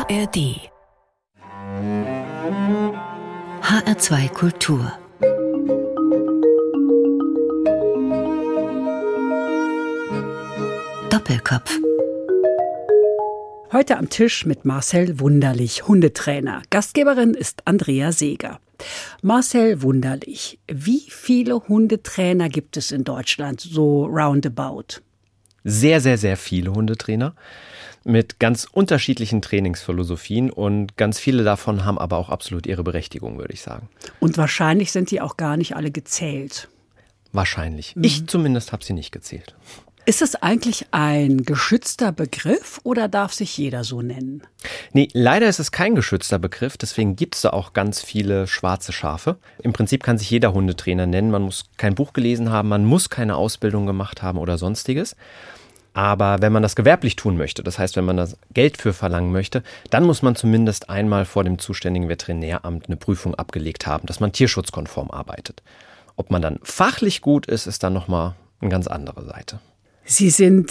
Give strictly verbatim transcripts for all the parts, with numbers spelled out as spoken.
R D H R zwei Kultur Doppelkopf. Heute am Tisch mit Marcel Wunderlich, Hundetrainer. Gastgeberin ist Andrea Seeger. Marcel Wunderlich, wie viele Hundetrainer gibt es in Deutschland, so roundabout? Sehr, sehr, sehr viele Hundetrainer mit ganz unterschiedlichen Trainingsphilosophien und ganz viele davon haben aber auch absolut ihre Berechtigung, würde ich sagen. Und wahrscheinlich sind die auch gar nicht alle gezählt. Wahrscheinlich. Mhm. Ich zumindest habe sie nicht gezählt. Ist es eigentlich ein geschützter Begriff oder darf sich jeder so nennen? Nee, leider ist es kein geschützter Begriff, deswegen gibt es da auch ganz viele schwarze Schafe. Im Prinzip kann sich jeder Hundetrainer nennen, man muss kein Buch gelesen haben, man muss keine Ausbildung gemacht haben oder sonstiges. Aber wenn man das gewerblich tun möchte, das heißt, wenn man das Geld für verlangen möchte, dann muss man zumindest einmal vor dem zuständigen Veterinäramt eine Prüfung abgelegt haben, dass man tierschutzkonform arbeitet. Ob man dann fachlich gut ist, ist dann nochmal eine ganz andere Seite. Sie sind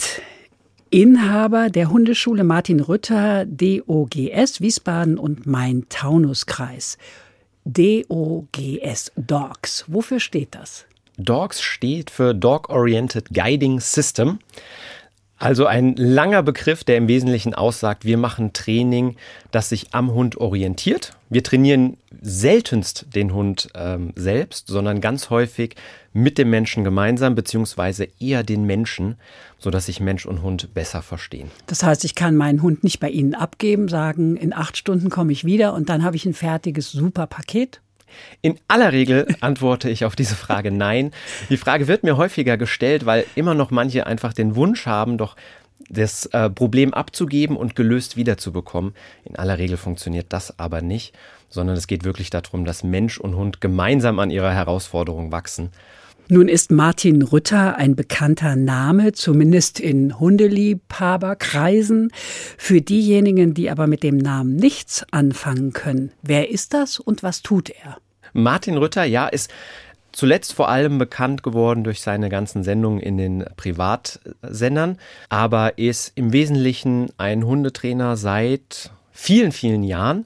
Inhaber der Hundeschule Martin Rütter, D O G S, Wiesbaden und Main-Taunus-Kreis. D O G S, Dogs. Wofür steht das? Dogs steht für Dog Oriented Guiding System. Also ein langer Begriff, der im Wesentlichen aussagt, wir machen Training, das sich am Hund orientiert. Wir trainieren seltenst den Hund ähm, selbst, sondern ganz häufig mit dem Menschen gemeinsam, beziehungsweise eher den Menschen, sodass sich Mensch und Hund besser verstehen. Das heißt, ich kann meinen Hund nicht bei Ihnen abgeben, sagen, in acht Stunden komme ich wieder und dann habe ich ein fertiges, super Paket? In aller Regel antworte ich auf diese Frage nein. Die Frage wird mir häufiger gestellt, weil immer noch manche einfach den Wunsch haben, doch das äh, Problem abzugeben und gelöst wiederzubekommen. In aller Regel funktioniert das aber nicht, sondern es geht wirklich darum, dass Mensch und Hund gemeinsam an ihrer Herausforderung wachsen. Nun ist Martin Rütter ein bekannter Name, zumindest in Hundeliebhaberkreisen. Für diejenigen, die aber mit dem Namen nichts anfangen können, wer ist das und was tut er? Martin Rütter, ja, ist zuletzt vor allem bekannt geworden durch seine ganzen Sendungen in den Privatsendern, aber ist im Wesentlichen ein Hundetrainer seit vielen, vielen Jahren.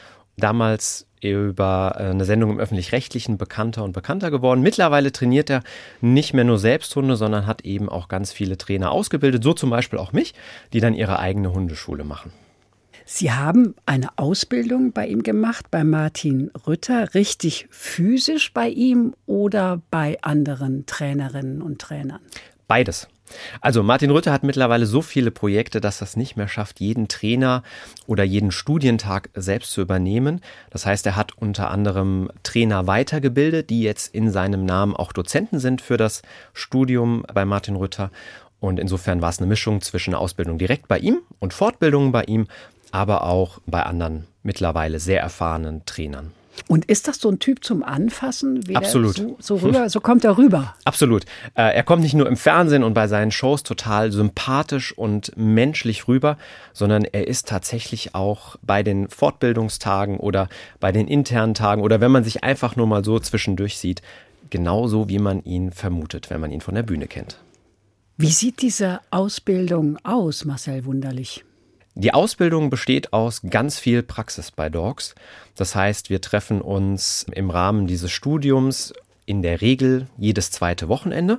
Damals über eine Sendung im Öffentlich-Rechtlichen bekannter und bekannter geworden. Mittlerweile trainiert er nicht mehr nur selbst Hunde, sondern hat eben auch ganz viele Trainer ausgebildet, so zum Beispiel auch mich, die dann ihre eigene Hundeschule machen. Sie haben eine Ausbildung bei ihm gemacht, bei Martin Rütter, richtig physisch bei ihm oder bei anderen Trainerinnen und Trainern? Beides. Also Martin Rütter hat mittlerweile so viele Projekte, dass er es nicht mehr schafft, jeden Trainer oder jeden Studientag selbst zu übernehmen. Das heißt, er hat unter anderem Trainer weitergebildet, die jetzt in seinem Namen auch Dozenten sind für das Studium bei Martin Rütter. Und insofern war es eine Mischung zwischen Ausbildung direkt bei ihm und Fortbildungen bei ihm, aber auch bei anderen mittlerweile sehr erfahrenen Trainern. Und ist das so ein Typ zum Anfassen? Wie Absolut. So, so, rüber, so kommt er rüber? Absolut. Er kommt nicht nur im Fernsehen und bei seinen Shows total sympathisch und menschlich rüber, sondern er ist tatsächlich auch bei den Fortbildungstagen oder bei den internen Tagen oder wenn man sich einfach nur mal so zwischendurch sieht, genauso wie man ihn vermutet, wenn man ihn von der Bühne kennt. Wie sieht diese Ausbildung aus, Marcel Wunderlich? Die Ausbildung besteht aus ganz viel Praxis bei Dogs. Das heißt, wir treffen uns im Rahmen dieses Studiums in der Regel jedes zweite Wochenende.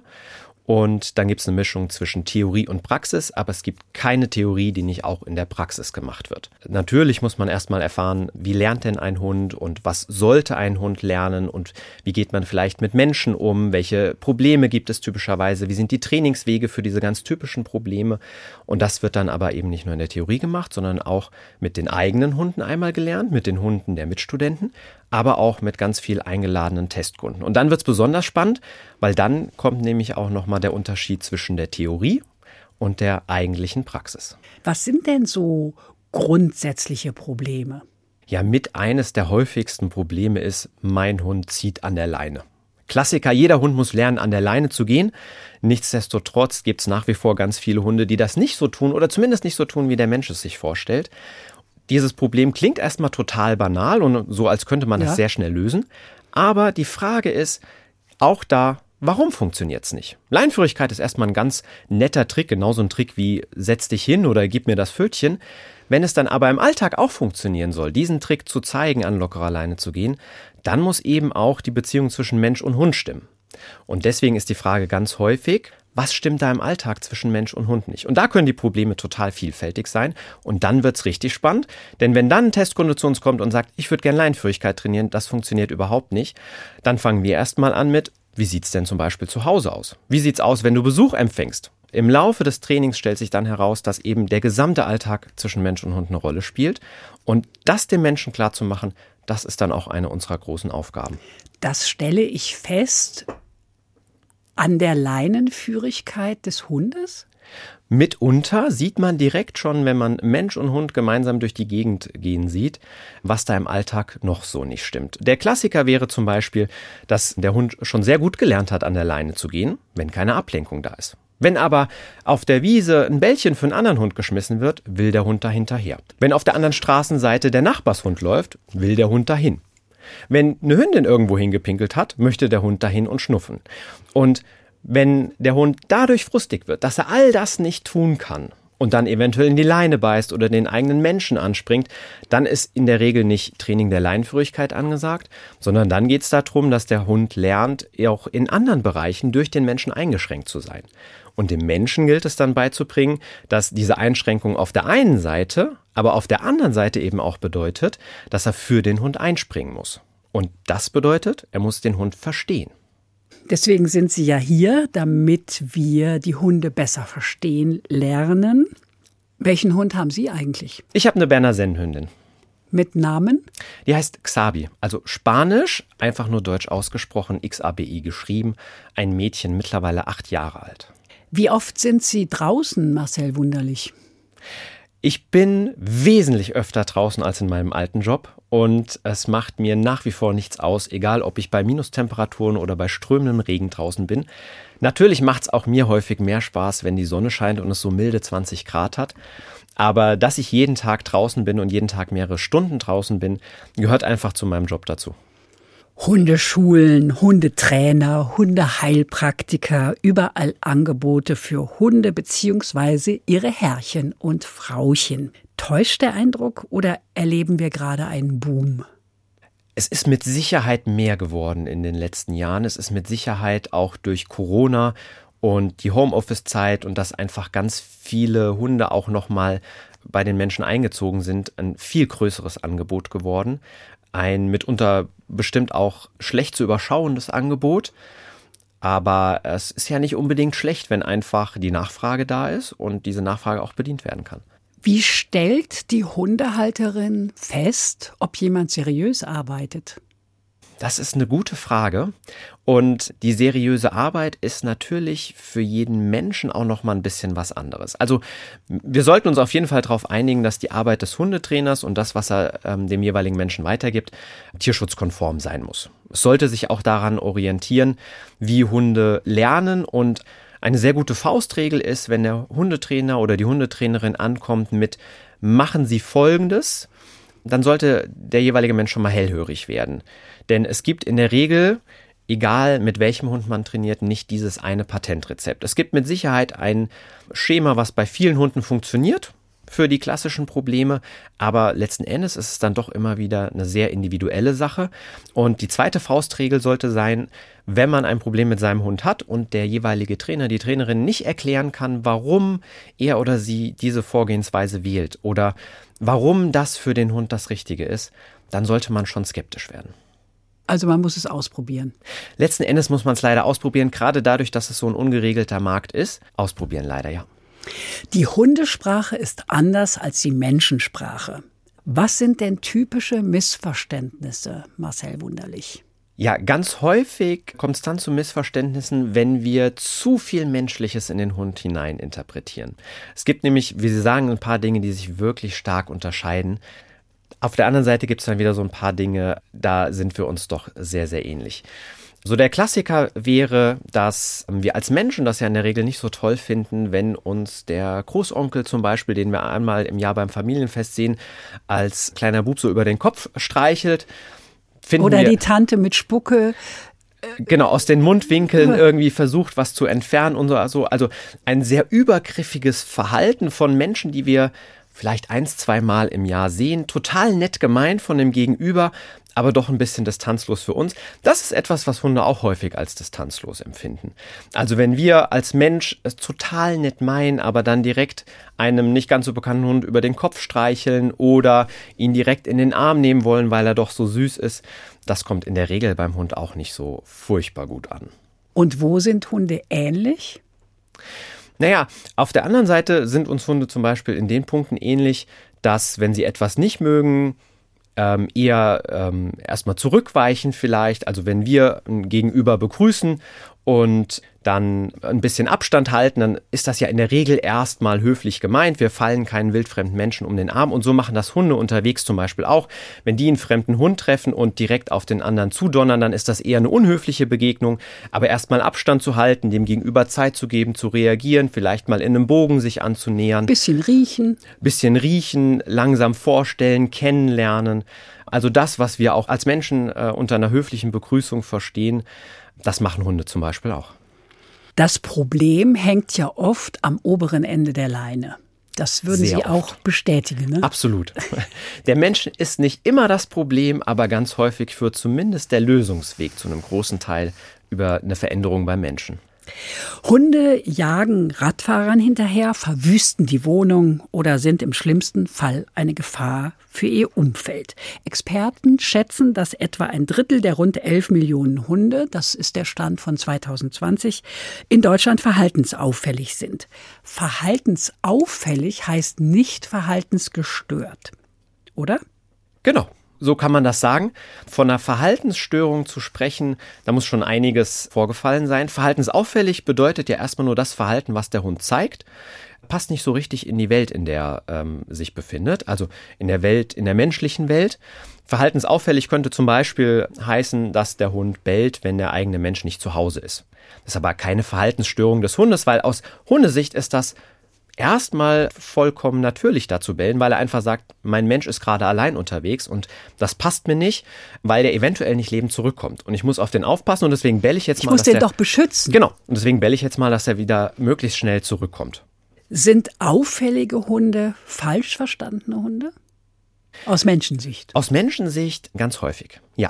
Und dann gibt es eine Mischung zwischen Theorie und Praxis, aber es gibt keine Theorie, die nicht auch in der Praxis gemacht wird. Natürlich muss man erstmal erfahren, wie lernt denn ein Hund und was sollte ein Hund lernen und wie geht man vielleicht mit Menschen um, welche Probleme gibt es typischerweise, wie sind die Trainingswege für diese ganz typischen Probleme. Und das wird dann aber eben nicht nur in der Theorie gemacht, sondern auch mit den eigenen Hunden einmal gelernt, mit den Hunden der Mitstudenten, aber auch mit ganz viel eingeladenen Testkunden. Und dann wird es besonders spannend, weil dann kommt nämlich auch nochmal der Unterschied zwischen der Theorie und der eigentlichen Praxis. Was sind denn so grundsätzliche Probleme? Ja, mit eines der häufigsten Probleme ist, mein Hund zieht an der Leine. Klassiker, jeder Hund muss lernen, an der Leine zu gehen. Nichtsdestotrotz gibt es nach wie vor ganz viele Hunde, die das nicht so tun oder zumindest nicht so tun, wie der Mensch es sich vorstellt. Dieses Problem klingt erstmal total banal und so, als könnte man das ja. sehr schnell lösen. Aber die Frage ist, auch da warum funktioniert es nicht? Leinenführigkeit ist erstmal ein ganz netter Trick, genauso ein Trick wie setz dich hin oder gib mir das Pfötchen. Wenn es dann aber im Alltag auch funktionieren soll, diesen Trick zu zeigen, an lockerer Leine zu gehen, dann muss eben auch die Beziehung zwischen Mensch und Hund stimmen. Und deswegen ist die Frage ganz häufig, was stimmt da im Alltag zwischen Mensch und Hund nicht? Und da können die Probleme total vielfältig sein. Und dann wird's richtig spannend. Denn wenn dann ein Testkunde zu uns kommt und sagt, ich würde gerne Leinenführigkeit trainieren, das funktioniert überhaupt nicht, dann fangen wir erstmal an mit, wie sieht's denn zum Beispiel zu Hause aus? Wie sieht's aus, wenn du Besuch empfängst? Im Laufe des Trainings stellt sich dann heraus, dass eben der gesamte Alltag zwischen Mensch und Hund eine Rolle spielt. Und das dem Menschen klarzumachen, das ist dann auch eine unserer großen Aufgaben. Das stelle ich fest an der Leinenführigkeit des Hundes? Mitunter sieht man direkt schon, wenn man Mensch und Hund gemeinsam durch die Gegend gehen sieht, was da im Alltag noch so nicht stimmt. Der Klassiker wäre zum Beispiel, dass der Hund schon sehr gut gelernt hat, an der Leine zu gehen, wenn keine Ablenkung da ist. Wenn aber auf der Wiese ein Bällchen für einen anderen Hund geschmissen wird, will der Hund da hinterher. Wenn auf der anderen Straßenseite der Nachbarshund läuft, will der Hund dahin. Wenn eine Hündin irgendwo hingepinkelt hat, möchte der Hund dahin und schnuffen. Und wenn der Hund dadurch frustig wird, dass er all das nicht tun kann und dann eventuell in die Leine beißt oder den eigenen Menschen anspringt, dann ist in der Regel nicht Training der Leinenführigkeit angesagt, sondern dann geht es darum, dass der Hund lernt, auch in anderen Bereichen durch den Menschen eingeschränkt zu sein. Und dem Menschen gilt es dann beizubringen, dass diese Einschränkung auf der einen Seite, aber auf der anderen Seite eben auch bedeutet, dass er für den Hund einspringen muss. Und das bedeutet, er muss den Hund verstehen. Deswegen sind Sie ja hier, damit wir die Hunde besser verstehen lernen. Welchen Hund haben Sie eigentlich? Ich habe eine Berner Sennenhündin. Mit Namen? Die heißt Xabi, also Spanisch, einfach nur deutsch ausgesprochen, X A B I geschrieben. Ein Mädchen, mittlerweile acht Jahre alt. Wie oft sind Sie draußen, Marcel Wunderlich? Ich bin wesentlich öfter draußen als in meinem alten Job und es macht mir nach wie vor nichts aus, egal ob ich bei Minustemperaturen oder bei strömendem Regen draußen bin. Natürlich macht es auch mir häufig mehr Spaß, wenn die Sonne scheint und es so milde zwanzig Grad hat. Aber dass ich jeden Tag draußen bin und jeden Tag mehrere Stunden draußen bin, gehört einfach zu meinem Job dazu. Hundeschulen, Hundetrainer, Hundeheilpraktiker, überall Angebote für Hunde bzw. ihre Herrchen und Frauchen. Täuscht der Eindruck oder erleben wir gerade einen Boom? Es ist mit Sicherheit mehr geworden in den letzten Jahren. Es ist mit Sicherheit auch durch Corona und die Homeoffice-Zeit und dass einfach ganz viele Hunde auch nochmal bei den Menschen eingezogen sind, ein viel größeres Angebot geworden. Ein mitunter bestimmt auch schlecht zu überschauendes Angebot. Aber es ist ja nicht unbedingt schlecht, wenn einfach die Nachfrage da ist und diese Nachfrage auch bedient werden kann. Wie stellt die Hundehalterin fest, ob jemand seriös arbeitet? Das ist eine gute Frage. Und die seriöse Arbeit ist natürlich für jeden Menschen auch noch mal ein bisschen was anderes. Also wir sollten uns auf jeden Fall darauf einigen, dass die Arbeit des Hundetrainers und das, was er ähm, dem jeweiligen Menschen weitergibt, tierschutzkonform sein muss. Es sollte sich auch daran orientieren, wie Hunde lernen. Und eine sehr gute Faustregel ist, wenn der Hundetrainer oder die Hundetrainerin ankommt mit „Machen Sie Folgendes", dann sollte der jeweilige Mensch schon mal hellhörig werden. Denn es gibt in der Regel, egal mit welchem Hund man trainiert, nicht dieses eine Patentrezept. Es gibt mit Sicherheit ein Schema, was bei vielen Hunden funktioniert für die klassischen Probleme, aber letzten Endes ist es dann doch immer wieder eine sehr individuelle Sache. Und die zweite Faustregel sollte sein, wenn man ein Problem mit seinem Hund hat und der jeweilige Trainer, die Trainerin nicht erklären kann, warum er oder sie diese Vorgehensweise wählt oder warum das für den Hund das Richtige ist, dann sollte man schon skeptisch werden. Also man muss es ausprobieren. Letzten Endes muss man es leider ausprobieren, gerade dadurch, dass es so ein ungeregelter Markt ist. Ausprobieren leider, ja. Die Hundesprache ist anders als die Menschensprache. Was sind denn typische Missverständnisse, Marcel Wunderlich? Ja, ganz häufig kommt es dann zu Missverständnissen, wenn wir zu viel Menschliches in den Hund hinein interpretieren. Es gibt nämlich, wie Sie sagen, ein paar Dinge, die sich wirklich stark unterscheiden. Auf der anderen Seite gibt es dann wieder so ein paar Dinge, da sind wir uns doch sehr, sehr ähnlich. So der Klassiker wäre, dass wir als Menschen das ja in der Regel nicht so toll finden, wenn uns der Großonkel zum Beispiel, den wir einmal im Jahr beim Familienfest sehen, als kleiner Bub so über den Kopf streichelt. Finden Oder wir, die Tante mit Spucke genau, aus den Mundwinkeln irgendwie versucht, was zu entfernen und so. Also, also ein sehr übergriffiges Verhalten von Menschen, die wir vielleicht eins, zwei Mal im Jahr sehen. Total nett gemeint von dem Gegenüber, aber doch ein bisschen distanzlos für uns. Das ist etwas, was Hunde auch häufig als distanzlos empfinden. Also wenn wir als Mensch es total nett meinen, aber dann direkt einem nicht ganz so bekannten Hund über den Kopf streicheln oder ihn direkt in den Arm nehmen wollen, weil er doch so süß ist, das kommt in der Regel beim Hund auch nicht so furchtbar gut an. Und wo sind Hunde ähnlich? Naja, auf der anderen Seite sind uns Hunde zum Beispiel in den Punkten ähnlich, dass, wenn sie etwas nicht mögen, ähm, eher ähm, erstmal zurückweichen vielleicht. Also wenn wir ein Gegenüber begrüßen und dann ein bisschen Abstand halten, dann ist das ja in der Regel erstmal höflich gemeint. Wir fallen keinen wildfremden Menschen um den Arm und so machen das Hunde unterwegs zum Beispiel auch. Wenn die einen fremden Hund treffen und direkt auf den anderen zudonnern, dann ist das eher eine unhöfliche Begegnung. Aber erstmal Abstand zu halten, dem Gegenüber Zeit zu geben, zu reagieren, vielleicht mal in einem Bogen sich anzunähern. Bisschen riechen. Bisschen riechen, langsam vorstellen, kennenlernen. Also das, was wir auch als Menschen äh, unter einer höflichen Begrüßung verstehen, das machen Hunde zum Beispiel auch. Das Problem hängt ja oft am oberen Ende der Leine. Das würden Sehr Sie auch oft. bestätigen, ne? Absolut. Der Mensch ist nicht immer das Problem, aber ganz häufig führt zumindest der Lösungsweg zu einem großen Teil über eine Veränderung beim Menschen. Hunde jagen Radfahrern hinterher, verwüsten die Wohnung oder sind im schlimmsten Fall eine Gefahr für ihr Umfeld. Experten schätzen, dass etwa ein Drittel der rund elf Millionen Hunde, das ist der Stand von zwanzig zwanzig, in Deutschland verhaltensauffällig sind. Verhaltensauffällig heißt nicht verhaltensgestört, oder? Genau. So kann man das sagen. Von einer Verhaltensstörung zu sprechen, da muss schon einiges vorgefallen sein. Verhaltensauffällig bedeutet ja erstmal nur das Verhalten, was der Hund zeigt. Passt nicht so richtig in die Welt, in der er ähm, sich befindet, also in der Welt, in der menschlichen Welt. Verhaltensauffällig könnte zum Beispiel heißen, dass der Hund bellt, wenn der eigene Mensch nicht zu Hause ist. Das ist aber keine Verhaltensstörung des Hundes, weil aus Hundesicht ist das erstmal vollkommen natürlich dazu bellen, weil er einfach sagt, mein Mensch ist gerade allein unterwegs und das passt mir nicht, weil der eventuell nicht lebend zurückkommt. Und ich muss auf den aufpassen und deswegen belle ich jetzt ich mal, muss dass den der, doch beschützen. Genau. Und deswegen belle ich jetzt mal, dass er wieder möglichst schnell zurückkommt. Sind auffällige Hunde falsch verstandene Hunde? Aus Menschensicht? Aus Menschensicht ganz häufig, ja.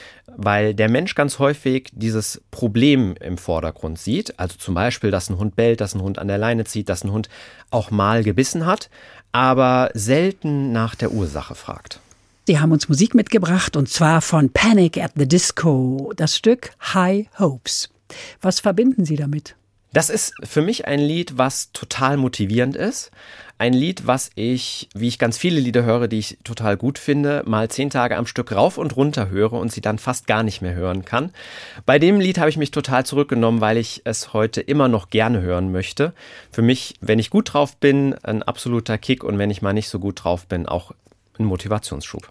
Weil der Mensch ganz häufig dieses Problem im Vordergrund sieht. Also zum Beispiel, dass ein Hund bellt, dass ein Hund an der Leine zieht, dass ein Hund auch mal gebissen hat, aber selten nach der Ursache fragt. Sie haben uns Musik mitgebracht und zwar von Panic at the Disco, das Stück High Hopes. Was verbinden Sie damit? Das ist für mich ein Lied, was total motivierend ist. Ein Lied, was ich, wie ich ganz viele Lieder höre, die ich total gut finde, mal zehn Tage am Stück rauf und runter höre und sie dann fast gar nicht mehr hören kann. Bei dem Lied habe ich mich total zurückgenommen, weil ich es heute immer noch gerne hören möchte. Für mich, wenn ich gut drauf bin, ein absoluter Kick und wenn ich mal nicht so gut drauf bin, auch ein Motivationsschub.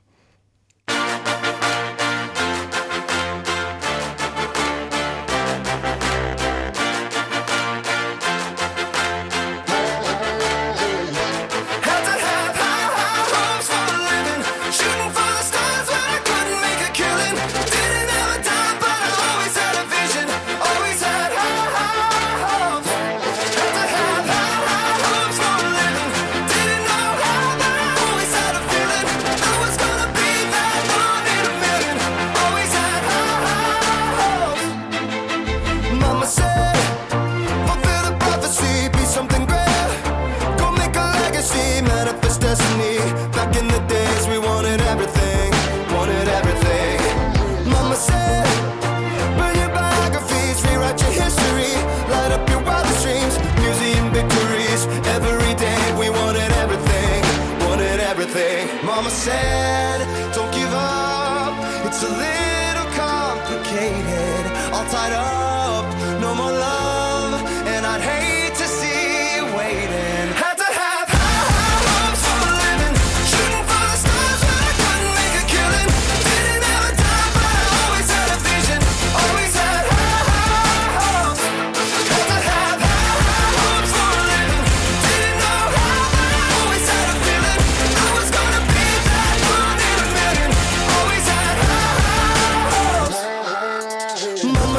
Mama said, don't give up, it's a little complicated, all tied up, no more love, and I'd hate to see you waiting. Had to have high, high hopes for a living, shooting for the stars when I couldn't make a killing, didn't have a dime but I always had a vision, always had high, high hopes. Had to have high, high hopes for a living, didn't know how but I always had a feeling, I was gonna be that one in a million, always had high, high hopes. Mama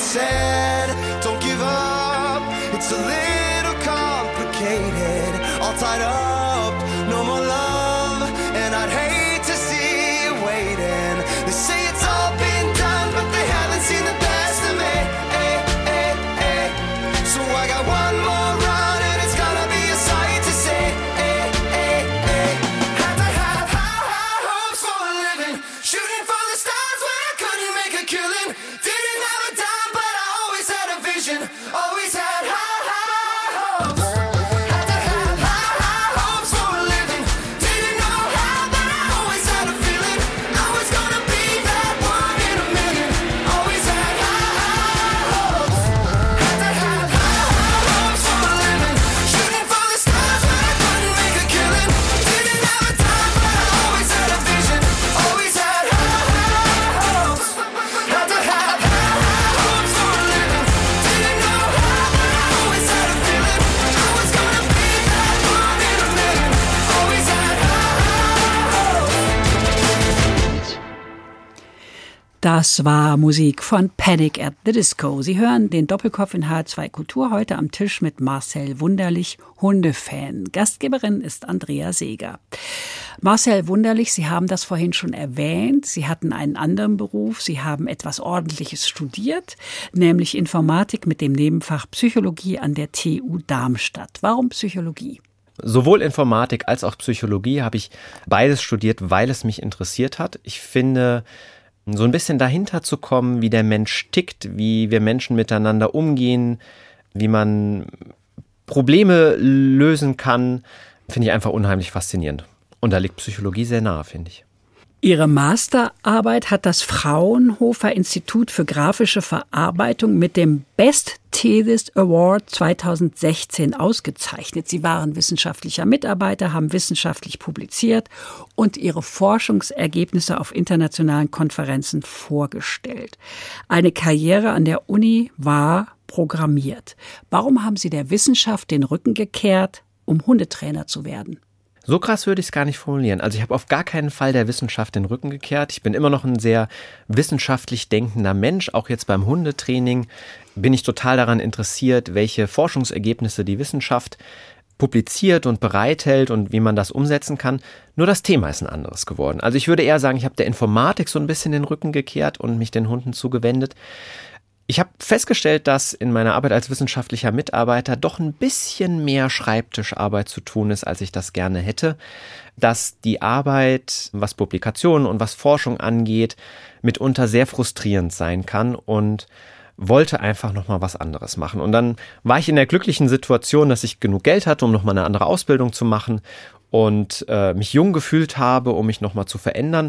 said, don't give up. It's a little complicated, all tied up, no more love, and I'd hate to see you waiting. They say it's all been done, but they haven't seen the best of me. Ay, ay, ay. So I got one more run, and it's gonna be a sight to see. Ay, ay, ay. Had to have high, high hopes for a living, shooting for the stars when I couldn't make a killing. Didn't have a dime, but I always had a vision, always had high, high hopes. Had to have high, high hopes for a living. Didn't know how, but I always had a feeling I was gonna be that one in a million. Always had high, high hopes. Had to have high, high hopes for a living, shooting for the stars when I couldn't make a killing. Didn't have a dime, but I always had a vision, always had high, high hopes. Had to have high, high hopes for a living. Didn't know how, but I always had a feeling I was gonna be that one in a million. Always had high, high hopes. Das war Musik von Panic at the Disco. Sie hören den Doppelkopf in H R zwei Kultur heute am Tisch mit Marcel Wunderlich, Hundefan. Gastgeberin ist Andrea Seeger. Marcel Wunderlich, Sie haben das vorhin schon erwähnt. Sie hatten einen anderen Beruf. Sie haben etwas Ordentliches studiert, nämlich Informatik mit dem Nebenfach Psychologie an der T U Darmstadt. Warum Psychologie? Sowohl Informatik als auch Psychologie habe ich beides studiert, weil es mich interessiert hat. Ich finde, so ein bisschen dahinter zu kommen, wie der Mensch tickt, wie wir Menschen miteinander umgehen, wie man Probleme lösen kann, finde ich einfach unheimlich faszinierend. Und da liegt Psychologie sehr nahe, finde ich. Ihre Masterarbeit hat das Fraunhofer Institut für grafische Verarbeitung mit dem Best Thesis Award zweitausendsechzehn ausgezeichnet. Sie waren wissenschaftlicher Mitarbeiter, haben wissenschaftlich publiziert und ihre Forschungsergebnisse auf internationalen Konferenzen vorgestellt. Eine Karriere an der Uni war programmiert. Warum haben Sie der Wissenschaft den Rücken gekehrt, um Hundetrainer zu werden? So krass würde ich es gar nicht formulieren. Also ich habe auf gar keinen Fall der Wissenschaft den Rücken gekehrt. Ich bin immer noch ein sehr wissenschaftlich denkender Mensch. Auch jetzt beim Hundetraining bin ich total daran interessiert, welche Forschungsergebnisse die Wissenschaft publiziert und bereithält und wie man das umsetzen kann. Nur das Thema ist ein anderes geworden. Also ich würde eher sagen, ich habe der Informatik so ein bisschen den Rücken gekehrt und mich den Hunden zugewendet. Ich habe festgestellt, dass in meiner Arbeit als wissenschaftlicher Mitarbeiter doch ein bisschen mehr Schreibtischarbeit zu tun ist, als ich das gerne hätte. Dass die Arbeit, was Publikationen und was Forschung angeht, mitunter sehr frustrierend sein kann und wollte einfach nochmal was anderes machen. Und dann war ich in der glücklichen Situation, dass ich genug Geld hatte, um nochmal eine andere Ausbildung zu machen und äh, mich jung gefühlt habe, um mich nochmal zu verändern.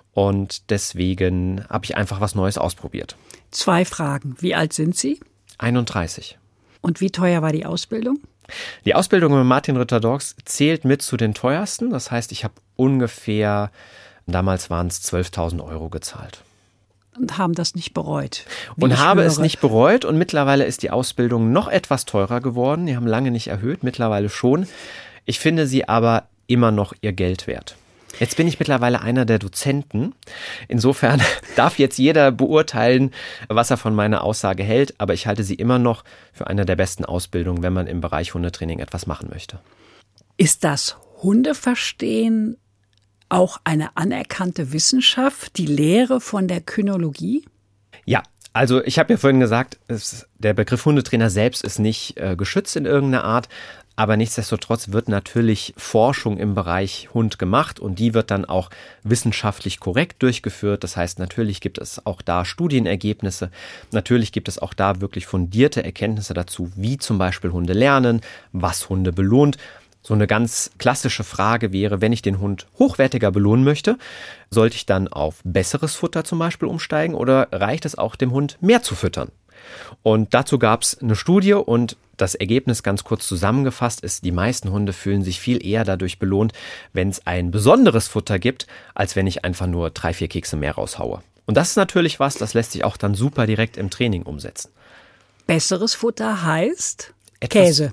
Und deswegen habe ich einfach was Neues ausprobiert. Zwei Fragen. Wie alt sind Sie? einunddreißig. Und wie teuer war die Ausbildung? Die Ausbildung mit Martin Rütter Dogs zählt mit zu den teuersten. Das heißt, ich habe ungefähr, damals waren es zwölftausend Euro gezahlt. Und haben das nicht bereut. Und habe es nicht bereut. Und mittlerweile ist die Ausbildung noch etwas teurer geworden. Die haben lange nicht erhöht, mittlerweile schon. Ich finde sie aber immer noch ihr Geld wert. Jetzt bin ich mittlerweile einer der Dozenten. Insofern darf jetzt jeder beurteilen, was er von meiner Aussage hält. Aber ich halte sie immer noch für eine der besten Ausbildungen, wenn man im Bereich Hundetraining etwas machen möchte. Ist das Hundeverstehen auch eine anerkannte Wissenschaft, die Lehre von der Kynologie? Ja, also ich habe ja vorhin gesagt, es, der Begriff Hundetrainer selbst ist nicht äh, geschützt in irgendeiner Art. Aber nichtsdestotrotz wird natürlich Forschung im Bereich Hund gemacht und die wird dann auch wissenschaftlich korrekt durchgeführt. Das heißt, natürlich gibt es auch da Studienergebnisse. Natürlich gibt es auch da wirklich fundierte Erkenntnisse dazu, wie zum Beispiel Hunde lernen, was Hunde belohnt. So eine ganz klassische Frage wäre, wenn ich den Hund hochwertiger belohnen möchte, sollte ich dann auf besseres Futter zum Beispiel umsteigen oder reicht es auch, dem Hund mehr zu füttern? Und dazu gab es eine Studie und das Ergebnis ganz kurz zusammengefasst ist, die meisten Hunde fühlen sich viel eher dadurch belohnt, wenn es ein besonderes Futter gibt, als wenn ich einfach nur drei, vier Kekse mehr raushaue. Und das ist natürlich was, das lässt sich auch dann super direkt im Training umsetzen. Besseres Futter heißt Etwas, Käse.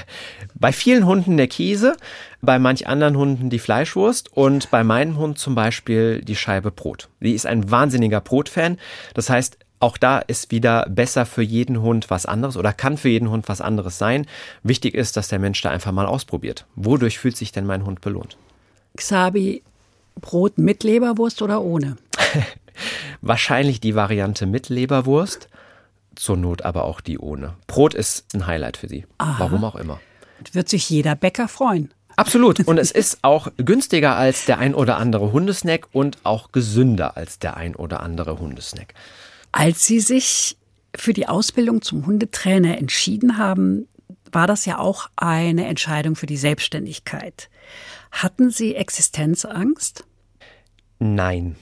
Bei vielen Hunden der Käse, bei manch anderen Hunden die Fleischwurst und bei meinem Hund zum Beispiel die Scheibe Brot. Die ist ein wahnsinniger Brotfan. Das heißt, Auch da ist wieder besser für jeden Hund was anderes oder kann für jeden Hund was anderes sein. Wichtig ist, dass der Mensch da einfach mal ausprobiert. Wodurch fühlt sich denn mein Hund belohnt? Xabi, Brot mit Leberwurst oder ohne? Wahrscheinlich die Variante mit Leberwurst, zur Not aber auch die ohne. Brot ist ein Highlight für sie, Aha. Warum auch immer. Wird sich jeder Bäcker freuen. Absolut. Und es ist auch günstiger als der ein oder andere Hundesnack und auch gesünder als der ein oder andere Hundesnack. Als Sie sich für die Ausbildung zum Hundetrainer entschieden haben, war das ja auch eine Entscheidung für die Selbstständigkeit. Hatten Sie Existenzangst? Nein.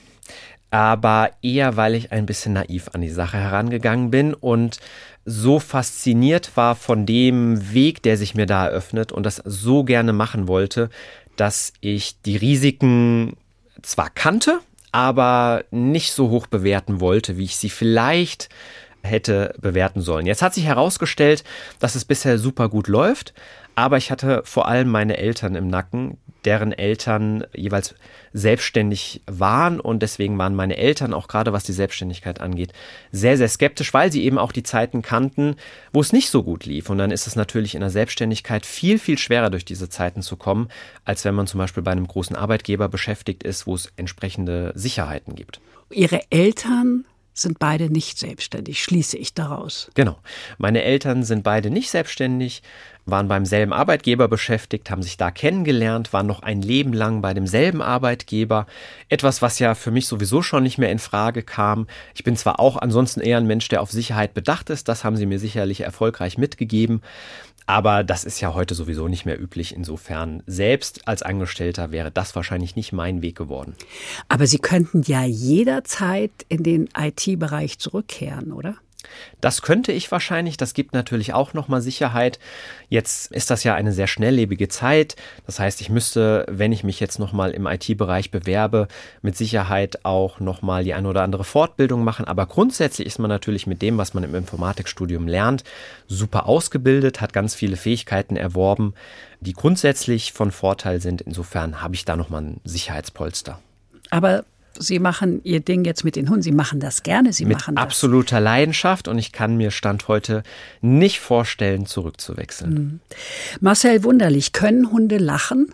Aber eher, weil ich ein bisschen naiv an die Sache herangegangen bin und so fasziniert war von dem Weg, der sich mir da eröffnet und das so gerne machen wollte, dass ich die Risiken zwar kannte, aber nicht so hoch bewerten wollte, wie ich sie vielleicht hätte bewerten sollen. Jetzt hat sich herausgestellt, dass es bisher super gut läuft, aber ich hatte vor allem meine Eltern im Nacken, deren Eltern jeweils selbstständig waren und deswegen waren meine Eltern auch gerade was die Selbstständigkeit angeht sehr, sehr skeptisch, weil sie eben auch die Zeiten kannten, wo es nicht so gut lief und dann ist es natürlich in der Selbstständigkeit viel, viel schwerer durch diese Zeiten zu kommen, als wenn man zum Beispiel bei einem großen Arbeitgeber beschäftigt ist, wo es entsprechende Sicherheiten gibt. Ihre Eltern sind beide nicht selbstständig, schließe ich daraus. Genau. Meine Eltern sind beide nicht selbstständig, waren beim selben Arbeitgeber beschäftigt, haben sich da kennengelernt, waren noch ein Leben lang bei demselben Arbeitgeber. Etwas, was ja für mich sowieso schon nicht mehr in Frage kam. Ich bin zwar auch ansonsten eher ein Mensch, der auf Sicherheit bedacht ist, das haben sie mir sicherlich erfolgreich mitgegeben. Aber das ist ja heute sowieso nicht mehr üblich. Insofern, selbst als Angestellter wäre das wahrscheinlich nicht mein Weg geworden. Aber Sie könnten ja jederzeit in den I T-Bereich zurückkehren, oder? Das könnte ich wahrscheinlich. Das gibt natürlich auch nochmal Sicherheit. Jetzt ist das ja eine sehr schnelllebige Zeit. Das heißt, ich müsste, wenn ich mich jetzt nochmal im I T-Bereich bewerbe, mit Sicherheit auch nochmal die eine oder andere Fortbildung machen. Aber grundsätzlich ist man natürlich mit dem, was man im Informatikstudium lernt, super ausgebildet, hat ganz viele Fähigkeiten erworben, die grundsätzlich von Vorteil sind. Insofern habe ich da nochmal ein Sicherheitspolster. Aber Sie machen Ihr Ding jetzt mit den Hunden. Sie machen das gerne. Sie mit machen das. absoluter Leidenschaft und ich kann mir Stand heute nicht vorstellen, zurückzuwechseln. Mhm. Marcel Wunderlich, können Hunde lachen?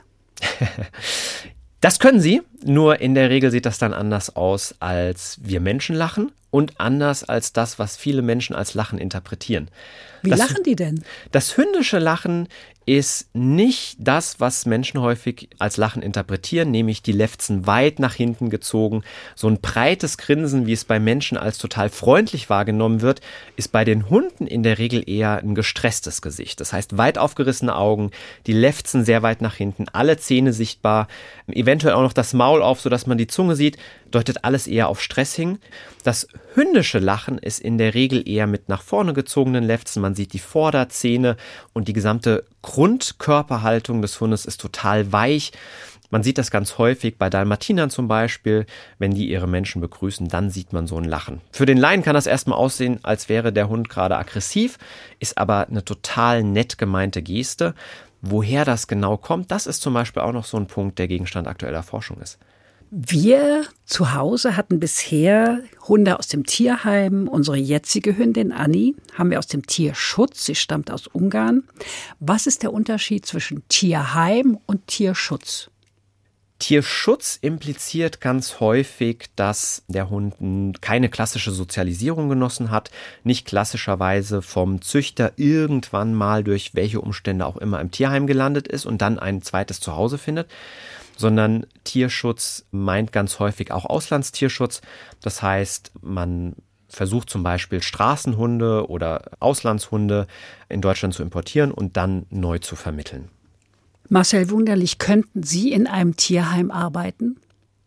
Das können sie, nur in der Regel sieht das dann anders aus, als wir Menschen lachen und anders als das, was viele Menschen als Lachen interpretieren. Wie das, lachen die denn? Das hündische Lachen ist nicht das, was Menschen häufig als Lachen interpretieren, nämlich die Lefzen weit nach hinten gezogen. So ein breites Grinsen, wie es bei Menschen als total freundlich wahrgenommen wird, ist bei den Hunden in der Regel eher ein gestresstes Gesicht. Das heißt, weit aufgerissene Augen, die Lefzen sehr weit nach hinten, alle Zähne sichtbar, eventuell auch noch das Maul auf, sodass man die Zunge sieht, deutet alles eher auf Stress hin. Das hündische Lachen ist in der Regel eher mit nach vorne gezogenen Lefzen. Man sieht die Vorderzähne und die gesamte Grundkörperhaltung des Hundes ist total weich. Man sieht das ganz häufig bei Dalmatinern zum Beispiel. Wenn die ihre Menschen begrüßen, dann sieht man so ein Lachen. Für den Laien kann das erstmal aussehen, als wäre der Hund gerade aggressiv, ist aber eine total nett gemeinte Geste. Woher das genau kommt, das ist zum Beispiel auch noch so ein Punkt, der Gegenstand aktueller Forschung ist. Wir zu Hause hatten bisher Hunde aus dem Tierheim. Unsere jetzige Hündin Annie haben wir aus dem Tierschutz. Sie stammt aus Ungarn. Was ist der Unterschied zwischen Tierheim und Tierschutz? Tierschutz impliziert ganz häufig, dass der Hund keine klassische Sozialisierung genossen hat, nicht klassischerweise vom Züchter irgendwann mal durch welche Umstände auch immer im Tierheim gelandet ist und dann ein zweites Zuhause findet, sondern Tierschutz meint ganz häufig auch Auslandstierschutz. Das heißt, man versucht zum Beispiel Straßenhunde oder Auslandshunde in Deutschland zu importieren und dann neu zu vermitteln. Marcel Wunderlich, könnten Sie in einem Tierheim arbeiten?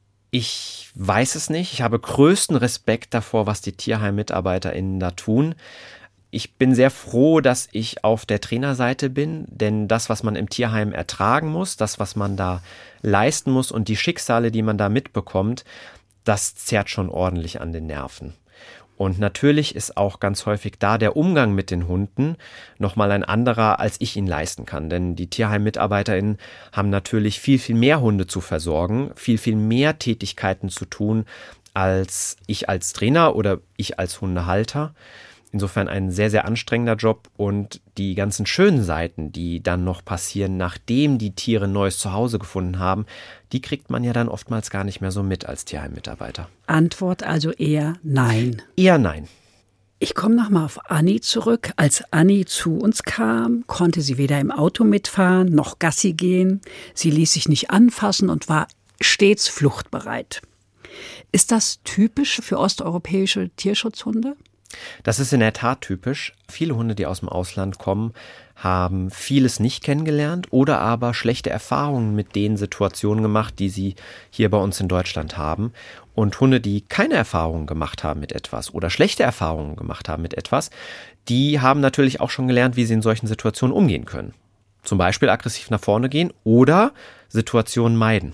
Ich weiß es nicht. Ich habe größten Respekt davor, was die Tierheim-MitarbeiterInnen da tun. Ich bin sehr froh, dass ich auf der Trainerseite bin, denn das, was man im Tierheim ertragen muss, das, was man da leisten muss und die Schicksale, die man da mitbekommt, das zerrt schon ordentlich an den Nerven. Und natürlich ist auch ganz häufig da der Umgang mit den Hunden nochmal ein anderer, als ich ihn leisten kann. Denn die Tierheim-MitarbeiterInnen haben natürlich viel, viel mehr Hunde zu versorgen, viel, viel mehr Tätigkeiten zu tun, als ich als Trainer oder ich als Hundehalter. Insofern ein sehr, sehr anstrengender Job und die ganzen schönen Seiten, die dann noch passieren, nachdem die Tiere ein neues Zuhause gefunden haben, die kriegt man ja dann oftmals gar nicht mehr so mit als Tierheimmitarbeiter. Antwort also eher nein. Eher nein. Ich komme nochmal auf Anni zurück. Als Anni zu uns kam, konnte sie weder im Auto mitfahren noch Gassi gehen. Sie ließ sich nicht anfassen und war stets fluchtbereit. Ist das typisch für osteuropäische Tierschutzhunde? Das ist in der Tat typisch. Viele Hunde, die aus dem Ausland kommen, haben vieles nicht kennengelernt oder aber schlechte Erfahrungen mit den Situationen gemacht, die sie hier bei uns in Deutschland haben. Und Hunde, die keine Erfahrungen gemacht haben mit etwas oder schlechte Erfahrungen gemacht haben mit etwas, die haben natürlich auch schon gelernt, wie sie in solchen Situationen umgehen können. Zum Beispiel aggressiv nach vorne gehen oder Situationen meiden.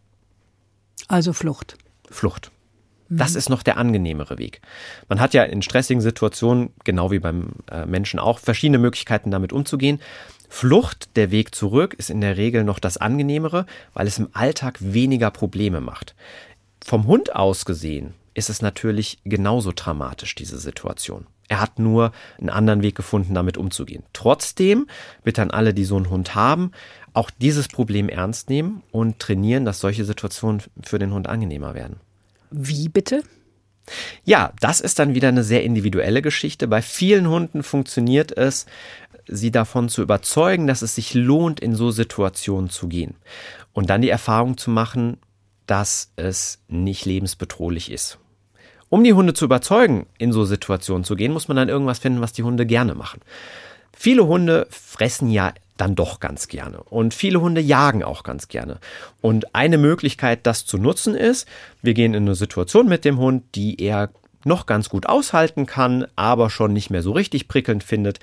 Also Flucht. Flucht. Das ist noch der angenehmere Weg. Man hat ja in stressigen Situationen, genau wie beim äh, Menschen auch, verschiedene Möglichkeiten damit umzugehen. Flucht, der Weg zurück, ist in der Regel noch das angenehmere, weil es im Alltag weniger Probleme macht. Vom Hund aus gesehen ist es natürlich genauso dramatisch, diese Situation. Er hat nur einen anderen Weg gefunden, damit umzugehen. Trotzdem bitte an alle, die so einen Hund haben, auch dieses Problem ernst nehmen und trainieren, dass solche Situationen für den Hund angenehmer werden. Wie bitte? Ja, das ist dann wieder eine sehr individuelle Geschichte. Bei vielen Hunden funktioniert es, sie davon zu überzeugen, dass es sich lohnt, in so Situationen zu gehen. Und dann die Erfahrung zu machen, dass es nicht lebensbedrohlich ist. Um die Hunde zu überzeugen, in so Situationen zu gehen, muss man dann irgendwas finden, was die Hunde gerne machen. Viele Hunde fressen ja dann doch ganz gerne. Und viele Hunde jagen auch ganz gerne. Und eine Möglichkeit, das zu nutzen, ist, wir gehen in eine Situation mit dem Hund, die er noch ganz gut aushalten kann, aber schon nicht mehr so richtig prickelnd findet.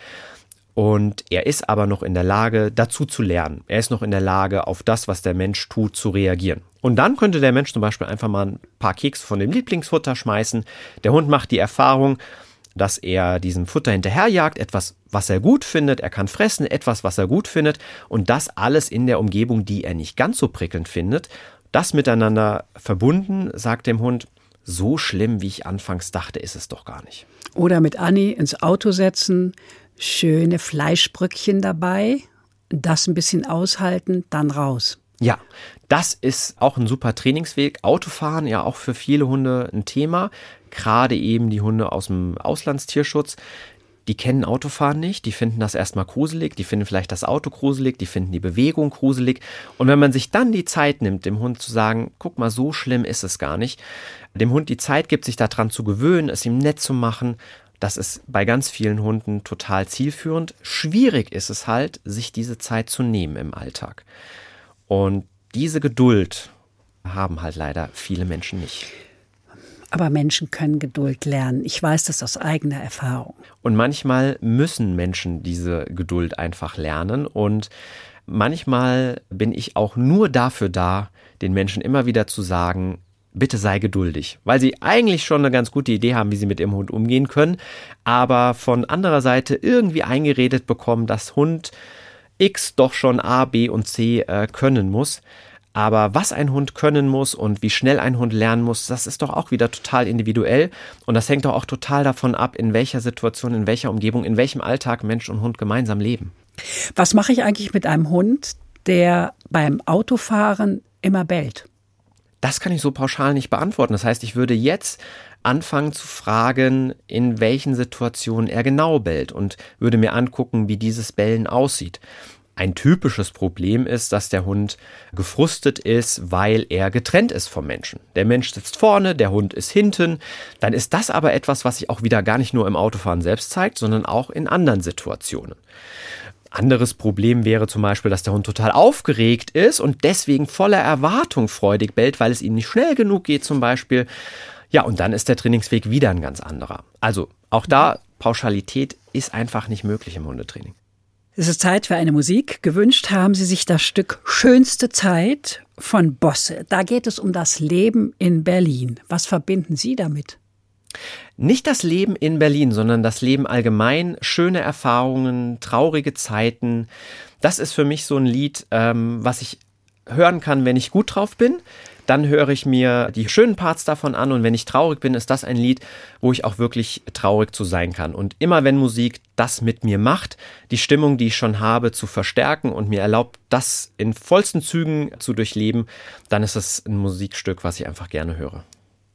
Und er ist aber noch in der Lage, dazu zu lernen. Er ist noch in der Lage, auf das, was der Mensch tut, zu reagieren. Und dann könnte der Mensch zum Beispiel einfach mal ein paar Kekse von dem Lieblingsfutter schmeißen. Der Hund macht die Erfahrung, dass er diesem Futter hinterherjagt, etwas, was er gut findet, er kann fressen, etwas, was er gut findet und das alles in der Umgebung, die er nicht ganz so prickelnd findet. Das miteinander verbunden, sagt dem Hund, so schlimm, wie ich anfangs dachte, ist es doch gar nicht. Oder mit Anni ins Auto setzen, schöne Fleischbröckchen dabei, das ein bisschen aushalten, dann raus. Ja, das ist auch ein super Trainingsweg. Autofahren, ja auch für viele Hunde ein Thema. Gerade eben die Hunde aus dem Auslandstierschutz, die kennen Autofahren nicht, die finden das erstmal gruselig, die finden vielleicht das Auto gruselig, die finden die Bewegung gruselig. Und wenn man sich dann die Zeit nimmt, dem Hund zu sagen, guck mal, so schlimm ist es gar nicht, dem Hund die Zeit gibt, sich daran zu gewöhnen, es ihm nett zu machen, das ist bei ganz vielen Hunden total zielführend. Schwierig ist es halt, sich diese Zeit zu nehmen im Alltag. Und diese Geduld haben halt leider viele Menschen nicht. Aber Menschen können Geduld lernen. Ich weiß das aus eigener Erfahrung. Und manchmal müssen Menschen diese Geduld einfach lernen. Und manchmal bin ich auch nur dafür da, den Menschen immer wieder zu sagen, bitte sei geduldig. Weil sie eigentlich schon eine ganz gute Idee haben, wie sie mit ihrem Hund umgehen können. Aber von anderer Seite irgendwie eingeredet bekommen, dass Hund X doch schon A, B und C äh, können muss. Aber was ein Hund können muss und wie schnell ein Hund lernen muss, das ist doch auch wieder total individuell. Und das hängt doch auch total davon ab, in welcher Situation, in welcher Umgebung, in welchem Alltag Mensch und Hund gemeinsam leben. Was mache ich eigentlich mit einem Hund, der beim Autofahren immer bellt? Das kann ich so pauschal nicht beantworten. Das heißt, ich würde jetzt anfangen zu fragen, in welchen Situationen er genau bellt und würde mir angucken, wie dieses Bellen aussieht. Ein typisches Problem ist, dass der Hund gefrustet ist, weil er getrennt ist vom Menschen. Der Mensch sitzt vorne, der Hund ist hinten. Dann ist das aber etwas, was sich auch wieder gar nicht nur im Autofahren selbst zeigt, sondern auch in anderen Situationen. Anderes Problem wäre zum Beispiel, dass der Hund total aufgeregt ist und deswegen voller Erwartung freudig bellt, weil es ihm nicht schnell genug geht zum Beispiel. Ja, und dann ist der Trainingsweg wieder ein ganz anderer. Also auch da, Pauschalität ist einfach nicht möglich im Hundetraining. Es ist Zeit für eine Musik. Gewünscht haben Sie sich das Stück Schönste Zeit von Bosse. Da geht es um das Leben in Berlin. Was verbinden Sie damit? Nicht das Leben in Berlin, sondern das Leben allgemein. Schöne Erfahrungen, traurige Zeiten. Das ist für mich so ein Lied, ähm, was ich hören kann, wenn ich gut drauf bin. dann höre ich mir die schönen Parts davon an und wenn ich traurig bin, ist das ein Lied, wo ich auch wirklich traurig zu sein kann. Und immer wenn Musik das mit mir macht, die Stimmung, die ich schon habe, zu verstärken und mir erlaubt, das in vollsten Zügen zu durchleben, dann ist es ein Musikstück, was ich einfach gerne höre.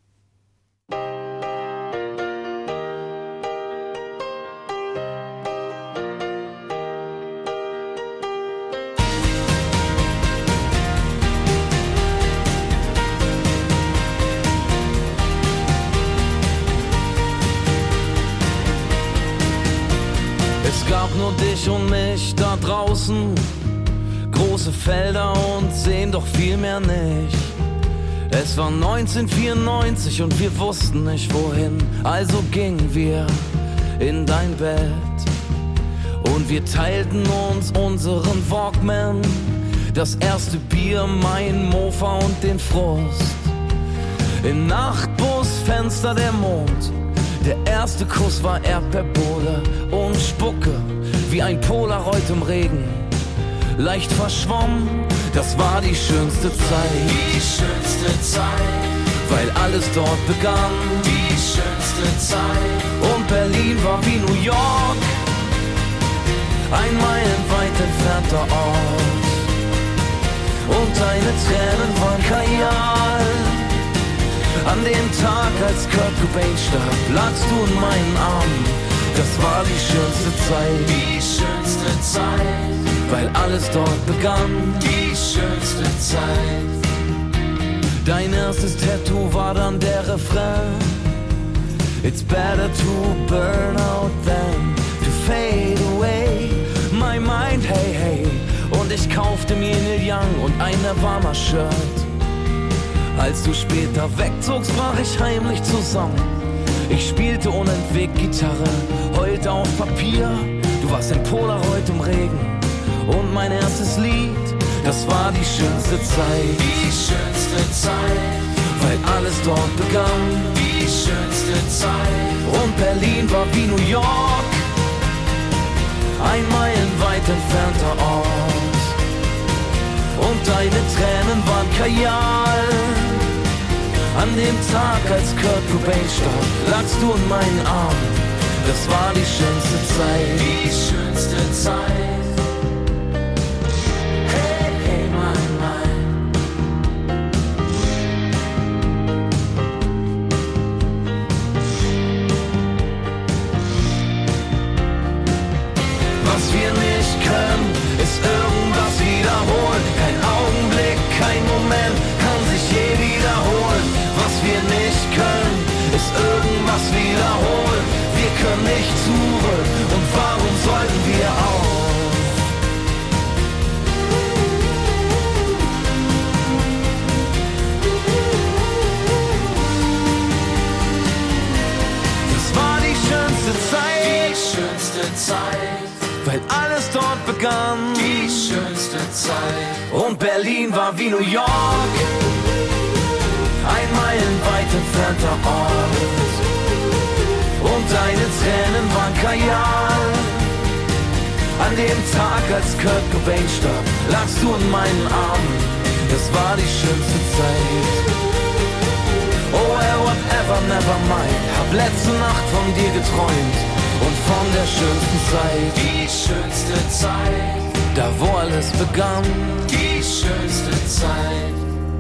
Es gab nur dich und mich da draußen, große Felder und Seen, doch viel mehr nicht. Es war neunzehnhundertvierundneunzig und wir wussten nicht wohin, also gingen wir in dein Bett und wir teilten uns unseren Walkman, das erste Bier, mein Mofa und den Frust. Im Nachtbusfenster der Mond, der erste Kuss war Erdbeerbohle und Spucke wie ein Polaroid im Regen. Leicht verschwommen, das war die schönste Zeit. Die schönste Zeit, weil alles dort begann. die schönste Zeit. Und Berlin war wie New York, ein meilenweit entfernter Ort. Und deine Tränen waren Kajal. An dem Tag, als Kurt Cobain starb, lagst du in meinen Armen. Das war die schönste Zeit, Die schönste Zeit, weil alles dort begann. die schönste Zeit. Dein erstes Tattoo war dann der Refrain. It's better to burn out than to fade away. My mind, hey, hey. Und ich kaufte mir Neil Young und ein Nirvana-Shirt. Als du später wegzogst, brach ich heimlich zusammen. Ich spielte unentwegt Gitarre, heulte auf Papier. Du warst ein Polaroid im Regen. Und mein erstes Lied, das war die schönste Zeit. Die schönste Zeit, Weil alles dort begann. die schönste Zeit. Und Berlin war wie New York, ein meilenweit entfernter Ort. Und deine Tränen waren Kajal. An dem Tag, als Kurt Cobain starb, lagst du in meinen Armen. Das war die schönste Zeit. Die schönste Zeit. Hey, hey, mein, mein. Was wir nicht können, ist irgendwas wiederholen. Kein Augenblick, kein Moment kann sich je wiederholen. Was wir nicht können, ist irgendwas wiederholen. Wir können nicht zurück und warum sollten wir auch? Das war die schönste Zeit, Die schönste Zeit, weil alles dort begann. die schönste Zeit. Und Berlin war wie New York, ein meilenweit entfernter Ort. Und deine Tränen waren Kajal. An dem Tag, als Kurt Cobain starb, lagst du in meinen Armen. Das war die schönste Zeit. Oh, well, whatever, never mind. Hab letzte Nacht von dir geträumt und von der schönsten Zeit. Die schönste Zeit, Da, wo alles begann. die schönste Zeit.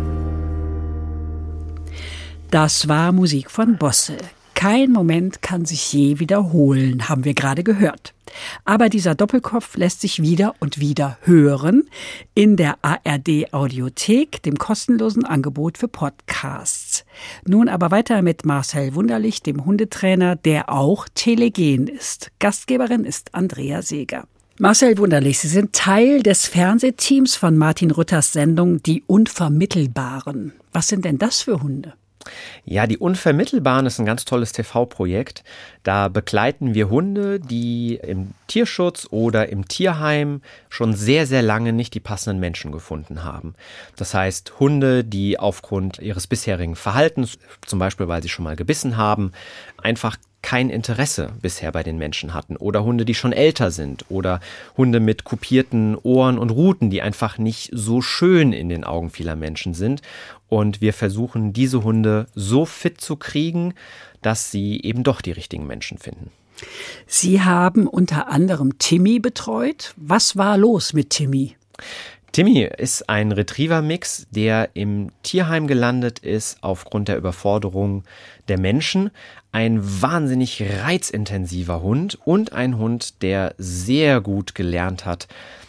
Das war Musik von Bosse. Kein Moment kann sich je wiederholen, haben wir gerade gehört. Aber dieser Doppelkopf lässt sich wieder und wieder hören in der A R D Audiothek, dem kostenlosen Angebot für Podcasts. Nun aber weiter mit Marcel Wunderlich, dem Hundetrainer, der auch telegen ist. Gastgeberin ist Andrea Seeger. Marcel Wunderlich, Sie sind Teil des Fernsehteams von Martin Rütters Sendung Die Unvermittelbaren. Was sind denn das für Hunde? Ja, die Unvermittelbaren ist ein ganz tolles T V-Projekt. Da begleiten wir Hunde, die im Tierschutz oder im Tierheim schon sehr, sehr lange nicht die passenden Menschen gefunden haben. Das heißt, Hunde, die aufgrund ihres bisherigen Verhaltens, zum Beispiel weil sie schon mal gebissen haben, einfach kein Interesse bisher bei den Menschen hatten oder Hunde, die schon älter sind oder Hunde mit kupierten Ohren und Ruten, die einfach nicht so schön in den Augen vieler Menschen sind. Und wir versuchen, diese Hunde so fit zu kriegen, dass sie eben doch die richtigen Menschen finden. Sie haben unter anderem Timmy betreut. Was war los mit Timmy? Timmy ist ein Retriever-Mix, der im Tierheim gelandet ist aufgrund der Überforderung der Menschen. Ein wahnsinnig reizintensiver Hund und ein Hund, der sehr gut gelernt hat,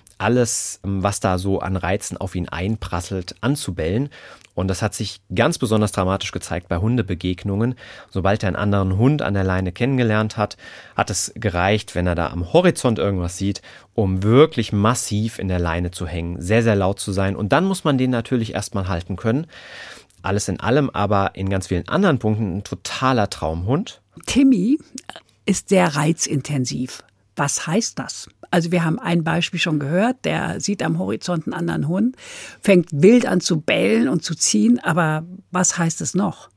alles, was da so an Reizen auf ihn einprasselt, anzubellen. Und das hat sich ganz besonders dramatisch gezeigt bei Hundebegegnungen. Sobald er einen anderen Hund an der Leine kennengelernt hat, hat es gereicht, wenn er da am Horizont irgendwas sieht, um wirklich massiv in der Leine zu hängen, sehr, sehr laut zu sein. Und dann muss man den natürlich erstmal halten können. Alles in allem aber in ganz vielen anderen Punkten ein totaler Traumhund. Timmy ist sehr reizintensiv. Was heißt das? Also wir haben ein Beispiel schon gehört, der sieht am Horizont einen anderen Hund, fängt wild an zu bellen und zu ziehen, aber was heißt es noch?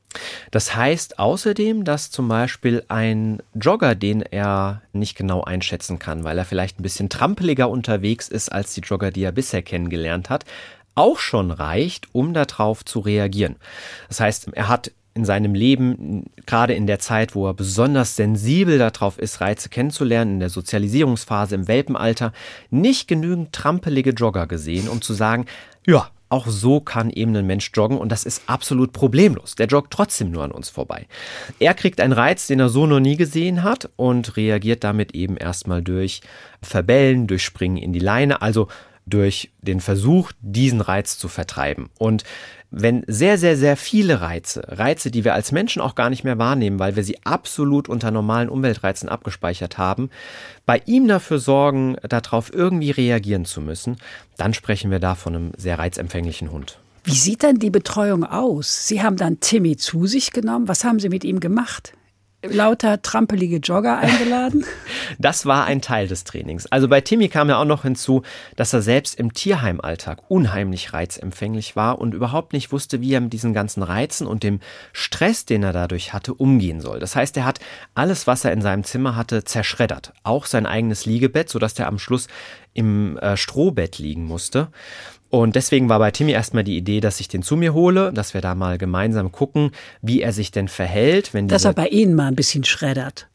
Das heißt außerdem, dass zum Beispiel ein Jogger, den er nicht genau einschätzen kann, weil er vielleicht ein bisschen trampeliger unterwegs ist als die Jogger, die er bisher kennengelernt hat, auch schon reicht, um darauf zu reagieren. Das heißt, er hat in seinem Leben, gerade in der Zeit, wo er besonders sensibel darauf ist, Reize kennenzulernen, in der Sozialisierungsphase, im Welpenalter, nicht genügend trampelige Jogger gesehen, um zu sagen, ja, auch so kann eben ein Mensch joggen und das ist absolut problemlos. Der joggt trotzdem nur an uns vorbei. Er kriegt einen Reiz, den er so noch nie gesehen hat und reagiert damit eben erstmal durch Verbellen, durch Springen in die Leine, also durch den Versuch, diesen Reiz zu vertreiben. Und wenn sehr, sehr, sehr viele Reize, Reize, die wir als Menschen auch gar nicht mehr wahrnehmen, weil wir sie absolut unter normalen Umweltreizen abgespeichert haben, bei ihm dafür sorgen, darauf irgendwie reagieren zu müssen, dann sprechen wir da von einem sehr reizempfänglichen Hund. Wie sieht denn die Betreuung aus? Sie haben dann Timmy zu sich genommen. Was haben Sie mit ihm gemacht? Lauter trampelige Jogger eingeladen? Das war ein Teil des Trainings. Also bei Timmy kam ja auch noch hinzu, dass er selbst im Tierheimalltag unheimlich reizempfänglich war und überhaupt nicht wusste, wie er mit diesen ganzen Reizen und dem Stress, den er dadurch hatte, umgehen soll. Das heißt, er hat alles, was er in seinem Zimmer hatte, zerschreddert. Auch sein eigenes Liegebett, sodass er am Schluss im äh, Strohbett liegen musste. Und deswegen war bei Timmy erstmal die Idee, dass ich den zu mir hole, dass wir da mal gemeinsam gucken, wie er sich denn verhält. Wenn dass er bei Ihnen mal ein bisschen schreddert.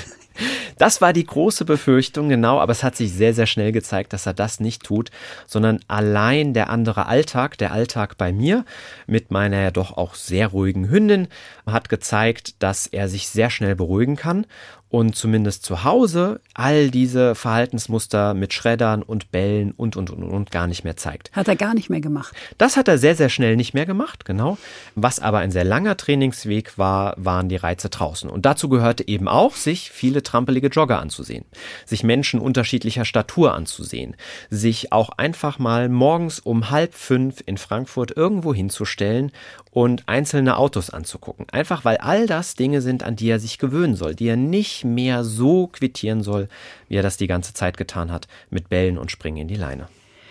Das war die große Befürchtung, genau, aber es hat sich sehr, sehr schnell gezeigt, dass er das nicht tut, sondern allein der andere Alltag, der Alltag bei mir mit meiner ja doch auch sehr ruhigen Hündin, hat gezeigt, dass er sich sehr schnell beruhigen kann und zumindest zu Hause all diese Verhaltensmuster mit Schreddern und Bellen und, und, und, und gar nicht mehr zeigt. Hat er gar nicht mehr gemacht? Das hat er sehr, sehr schnell nicht mehr gemacht, genau. Was aber ein sehr langer Trainingsweg war, waren die Reize draußen. Und dazu gehörte eben auch, sich viele trampelige Jogger anzusehen, sich Menschen unterschiedlicher Statur anzusehen, sich auch einfach mal morgens um halb fünf in Frankfurt irgendwo hinzustellen und einzelne Autos anzugucken. Einfach weil all das Dinge sind, an die er sich gewöhnen soll, die er nicht mehr so quittieren soll, wie er das die ganze Zeit getan hat, mit Bällen und Springen in die Leine.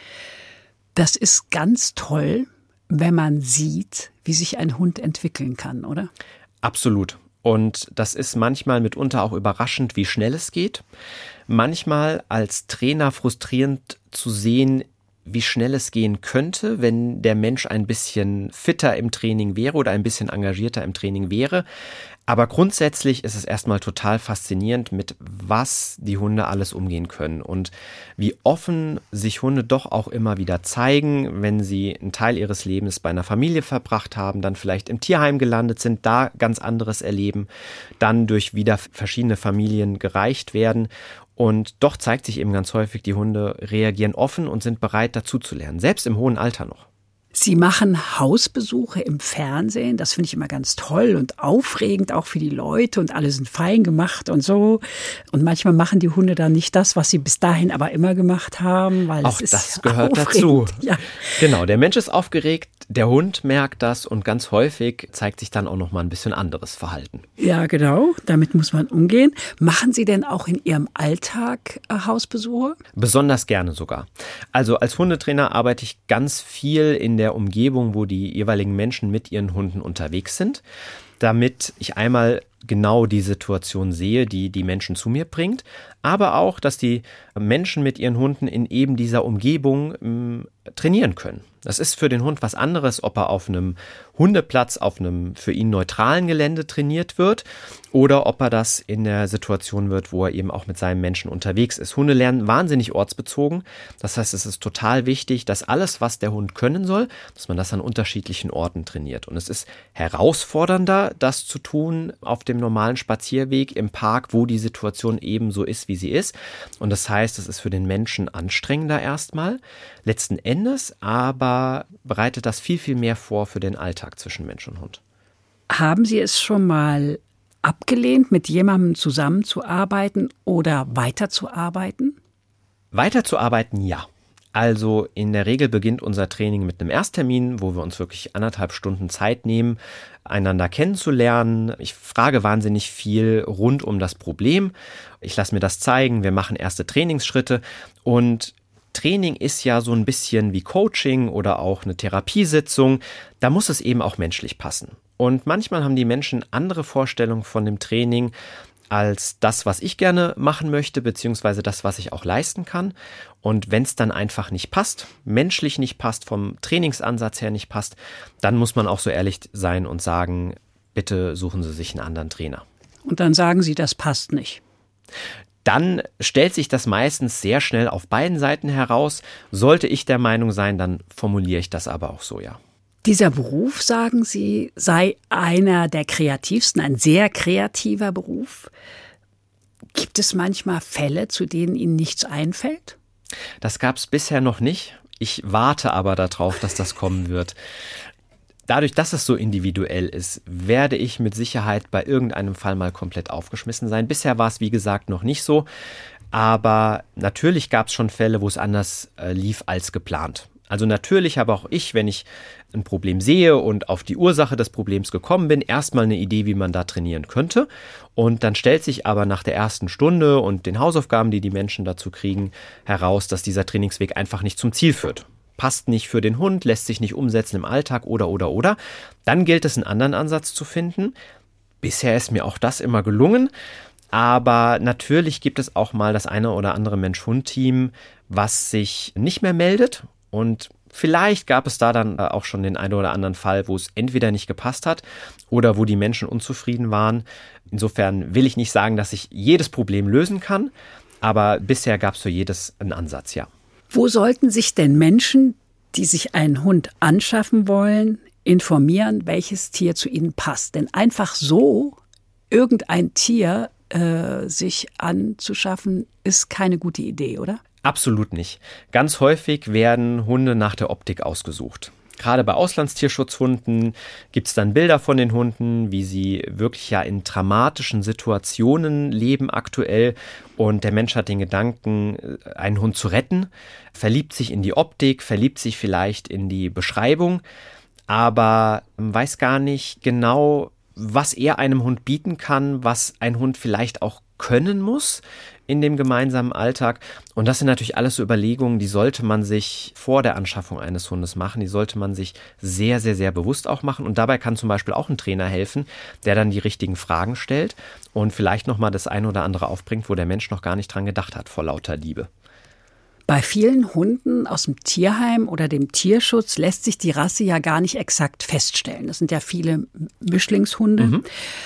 Das ist ganz toll, wenn man sieht, wie sich ein Hund entwickeln kann, oder? Absolut. Und das ist manchmal mitunter auch überraschend, wie schnell es geht. Manchmal als Trainer frustrierend zu sehen, wie schnell es gehen könnte, wenn der Mensch ein bisschen fitter im Training wäre oder ein bisschen engagierter im Training wäre. Aber grundsätzlich ist es erstmal total faszinierend, mit was die Hunde alles umgehen können und wie offen sich Hunde doch auch immer wieder zeigen, wenn sie einen Teil ihres Lebens bei einer Familie verbracht haben, dann vielleicht im Tierheim gelandet sind, da ganz anderes erleben, dann durch wieder verschiedene Familien gereicht werden. Und doch zeigt sich eben ganz häufig, die Hunde reagieren offen und sind bereit, dazu zu lernen, selbst im hohen Alter noch. Sie machen Hausbesuche im Fernsehen, das finde ich immer ganz toll und aufregend, auch für die Leute und alle sind fein gemacht und so. Und manchmal machen die Hunde dann nicht das, was sie bis dahin aber immer gemacht haben, weil auch es ist das gehört aufregend. dazu. Ja. Genau, der Mensch ist aufgeregt, der Hund merkt das und ganz häufig zeigt sich dann auch noch mal ein bisschen anderes Verhalten. Ja, genau, damit muss man umgehen. Machen Sie denn auch in Ihrem Alltag äh, Hausbesuche? Besonders gerne sogar. Also als Hundetrainer arbeite ich ganz viel in der Umgebung, wo die jeweiligen Menschen mit ihren Hunden unterwegs sind, damit ich einmal genau die Situation sehe, die die Menschen zu mir bringt, aber auch, dass die Menschen mit ihren Hunden in eben dieser Umgebung m, trainieren können. Das ist für den Hund was anderes, ob er auf einem Hundeplatz, auf einem für ihn neutralen Gelände trainiert wird oder ob er das in der Situation wird, wo er eben auch mit seinem Menschen unterwegs ist. Hunde lernen wahnsinnig ortsbezogen. Das heißt, es ist total wichtig, dass alles, was der Hund können soll, dass man das an unterschiedlichen Orten trainiert. Und es ist herausfordernder, das zu tun auf dem normalen Spazierweg im Park, wo die Situation eben so ist, wie sie ist. Und das heißt, es ist für den Menschen anstrengender erstmal. Letzten Endes aber bereitet das viel, viel mehr vor für den Alltag zwischen Mensch und Hund. Haben Sie es schon mal abgelehnt, mit jemandem zusammenzuarbeiten oder weiterzuarbeiten? Weiterzuarbeiten, ja. Also in der Regel beginnt unser Training mit einem Ersttermin, wo wir uns wirklich anderthalb Stunden Zeit nehmen, einander kennenzulernen. Ich frage wahnsinnig viel rund um das Problem. Ich lasse mir das zeigen. Wir machen erste Trainingsschritte und Training ist ja so ein bisschen wie Coaching oder auch eine Therapiesitzung. Da muss es eben auch menschlich passen. Und manchmal haben die Menschen andere Vorstellungen von dem Training als das, was ich gerne machen möchte, beziehungsweise das, was ich auch leisten kann. Und wenn es dann einfach nicht passt, menschlich nicht passt, vom Trainingsansatz her nicht passt, dann muss man auch so ehrlich sein und sagen, bitte suchen Sie sich einen anderen Trainer. Und dann sagen Sie, das passt nicht. Dann stellt sich das meistens sehr schnell auf beiden Seiten heraus. Sollte ich der Meinung sein, dann formuliere ich das aber auch so, ja. Dieser Beruf, sagen Sie, sei einer der kreativsten, ein sehr kreativer Beruf. Gibt es manchmal Fälle, zu denen Ihnen nichts einfällt? Das gab es bisher noch nicht. Ich warte aber darauf, dass das kommen wird. Dadurch, dass es so individuell ist, werde ich mit Sicherheit bei irgendeinem Fall mal komplett aufgeschmissen sein. Bisher war es, wie gesagt, noch nicht so. Aber natürlich gab es schon Fälle, wo es anders äh, lief als geplant. Also natürlich habe auch ich, wenn ich ein Problem sehe und auf die Ursache des Problems gekommen bin, erstmal eine Idee, wie man da trainieren könnte. Und dann stellt sich aber nach der ersten Stunde und den Hausaufgaben, die die Menschen dazu kriegen, heraus, dass dieser Trainingsweg einfach nicht zum Ziel führt. Passt nicht für den Hund, lässt sich nicht umsetzen im Alltag oder, oder, oder. Dann gilt es, einen anderen Ansatz zu finden. Bisher ist mir auch das immer gelungen. Aber natürlich gibt es auch mal das eine oder andere Mensch-Hund-Team, was sich nicht mehr meldet. Und vielleicht gab es da dann auch schon den einen oder anderen Fall, wo es entweder nicht gepasst hat oder wo die Menschen unzufrieden waren. Insofern will ich nicht sagen, dass ich jedes Problem lösen kann. Aber bisher gab es für jedes einen Ansatz, ja. Wo sollten sich denn Menschen, die sich einen Hund anschaffen wollen, informieren, welches Tier zu ihnen passt? Denn einfach so irgendein Tier äh, sich anzuschaffen, ist keine gute Idee, oder? Absolut nicht. Ganz häufig werden Hunde nach der Optik ausgesucht. Gerade bei Auslandstierschutzhunden gibt es dann Bilder von den Hunden, wie sie wirklich ja in dramatischen Situationen leben aktuell. Und der Mensch hat den Gedanken, einen Hund zu retten, verliebt sich in die Optik, verliebt sich vielleicht in die Beschreibung, aber weiß gar nicht genau, was er einem Hund bieten kann, was ein Hund vielleicht auch können muss in dem gemeinsamen Alltag. Und das sind natürlich alles so Überlegungen, die sollte man sich vor der Anschaffung eines Hundes machen. Die sollte man sich sehr, sehr, sehr bewusst auch machen. Und dabei kann zum Beispiel auch ein Trainer helfen, der dann die richtigen Fragen stellt und vielleicht nochmal das eine oder andere aufbringt, wo der Mensch noch gar nicht dran gedacht hat, vor lauter Liebe. Bei vielen Hunden aus dem Tierheim oder dem Tierschutz lässt sich die Rasse ja gar nicht exakt feststellen. Das sind ja viele Mischlingshunde. Mhm.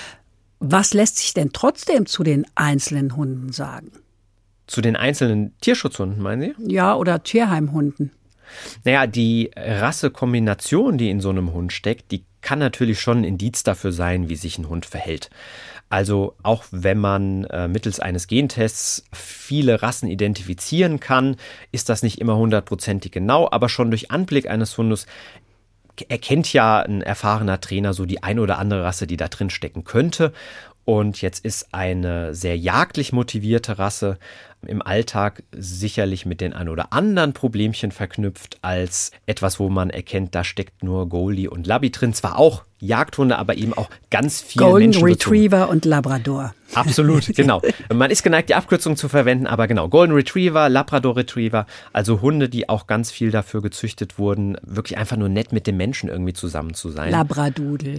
Was lässt sich denn trotzdem zu den einzelnen Hunden sagen? Zu den einzelnen Tierschutzhunden, meinen Sie? Ja, oder Tierheimhunden. Naja, die Rassekombination, die in so einem Hund steckt, die kann natürlich schon ein Indiz dafür sein, wie sich ein Hund verhält. Also auch wenn man äh, mittels eines Gentests viele Rassen identifizieren kann, ist das nicht immer hundertprozentig genau, aber schon durch Anblick eines Hundes erkennt ja ein erfahrener Trainer so die eine oder andere Rasse, die da drin stecken könnte. Und jetzt ist eine sehr jagdlich motivierte Rasse im Alltag sicherlich mit den ein oder anderen Problemchen verknüpft als etwas, wo man erkennt, da steckt nur Goldie und Labby drin. Zwar auch Jagdhunde, aber eben auch ganz viele Golden Golden Retriever und Labrador. Absolut, genau. Man ist geneigt, die Abkürzung zu verwenden, aber genau, Golden Retriever, Labrador Retriever, also Hunde, die auch ganz viel dafür gezüchtet wurden, wirklich einfach nur nett mit dem Menschen irgendwie zusammen zu sein. Labradudel.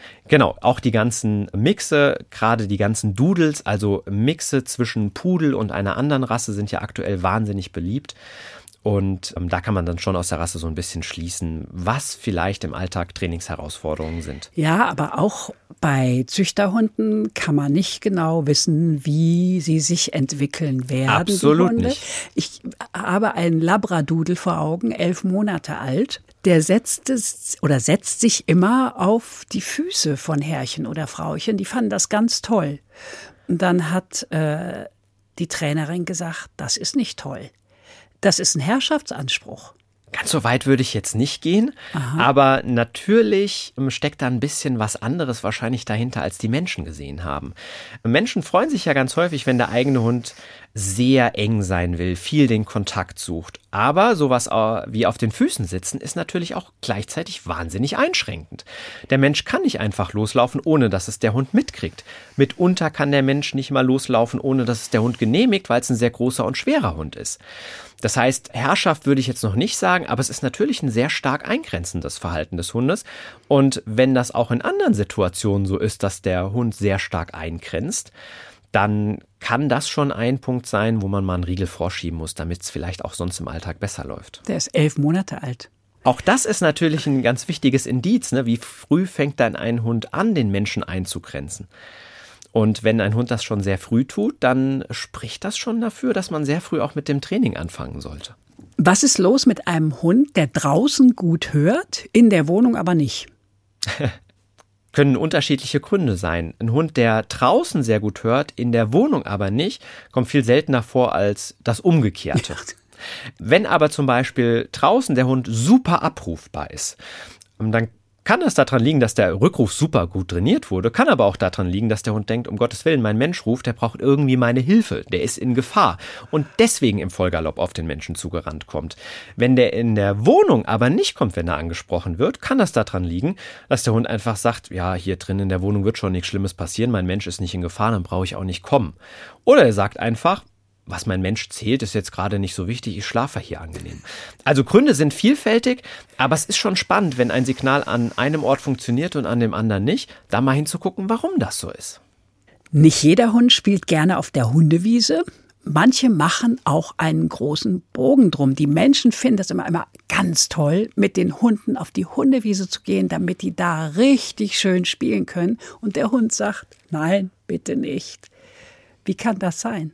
Genau, auch die ganzen Mixe, gerade die ganzen Doodles, also Mixe zwischen Pudel und einer anderen Rasse sind ja aktuell wahnsinnig beliebt. Und ähm, da kann man dann schon aus der Rasse so ein bisschen schließen, was vielleicht im Alltag Trainingsherausforderungen sind. Ja, aber auch bei Züchterhunden kann man nicht genau wissen, wie sie sich entwickeln werden. Absolut die Hunde. nicht. Ich habe einen Labradoodle vor Augen, elf Monate alt. Der setzt es oder setzt sich immer auf die Füße von Herrchen oder Frauchen. Die fanden das ganz toll. Und dann hat äh, die Trainerin gesagt, das ist nicht toll. Das ist ein Herrschaftsanspruch. Ganz so weit würde ich jetzt nicht gehen, Aha. aber natürlich steckt da ein bisschen was anderes wahrscheinlich dahinter, als die Menschen gesehen haben. Menschen freuen sich ja ganz häufig, wenn der eigene Hund sehr eng sein will, viel den Kontakt sucht. Aber sowas wie auf den Füßen sitzen ist natürlich auch gleichzeitig wahnsinnig einschränkend. Der Mensch kann nicht einfach loslaufen, ohne dass es der Hund mitkriegt. Mitunter kann der Mensch nicht mal loslaufen, ohne dass es der Hund genehmigt, weil es ein sehr großer und schwerer Hund ist. Das heißt, Herrschaft würde ich jetzt noch nicht sagen, aber es ist natürlich ein sehr stark eingrenzendes Verhalten des Hundes. Und wenn das auch in anderen Situationen so ist, dass der Hund sehr stark eingrenzt, dann kann das schon ein Punkt sein, wo man mal einen Riegel vorschieben muss, damit es vielleicht auch sonst im Alltag besser läuft. Der ist elf Monate alt. Auch das ist natürlich ein ganz wichtiges Indiz, ne? Wie früh fängt dann ein Hund an, den Menschen einzugrenzen? Und wenn ein Hund das schon sehr früh tut, dann spricht das schon dafür, dass man sehr früh auch mit dem Training anfangen sollte. Was ist los mit einem Hund, der draußen gut hört, in der Wohnung aber nicht? Können unterschiedliche Gründe sein. Ein Hund, der draußen sehr gut hört, in der Wohnung aber nicht, kommt viel seltener vor als das Umgekehrte. Wenn aber zum Beispiel draußen der Hund super abrufbar ist, dann kann es daran liegen, dass der Rückruf super gut trainiert wurde, kann aber auch daran liegen, dass der Hund denkt, um Gottes Willen, mein Mensch ruft, der braucht irgendwie meine Hilfe, der ist in Gefahr und deswegen im Vollgalopp auf den Menschen zugerannt kommt. Wenn der in der Wohnung aber nicht kommt, wenn er angesprochen wird, kann das daran liegen, dass der Hund einfach sagt, ja, hier drin in der Wohnung wird schon nichts Schlimmes passieren, mein Mensch ist nicht in Gefahr, dann brauche ich auch nicht kommen. Oder er sagt einfach, was mein Mensch zählt, ist jetzt gerade nicht so wichtig, ich schlafe hier angenehm. Also Gründe sind vielfältig, aber es ist schon spannend, wenn ein Signal an einem Ort funktioniert und an dem anderen nicht, da mal hinzugucken, warum das so ist. Nicht jeder Hund spielt gerne auf der Hundewiese. Manche machen auch einen großen Bogen drum. Die Menschen finden es immer, immer ganz toll, mit den Hunden auf die Hundewiese zu gehen, damit die da richtig schön spielen können. Und der Hund sagt, nein, bitte nicht. Wie kann das sein?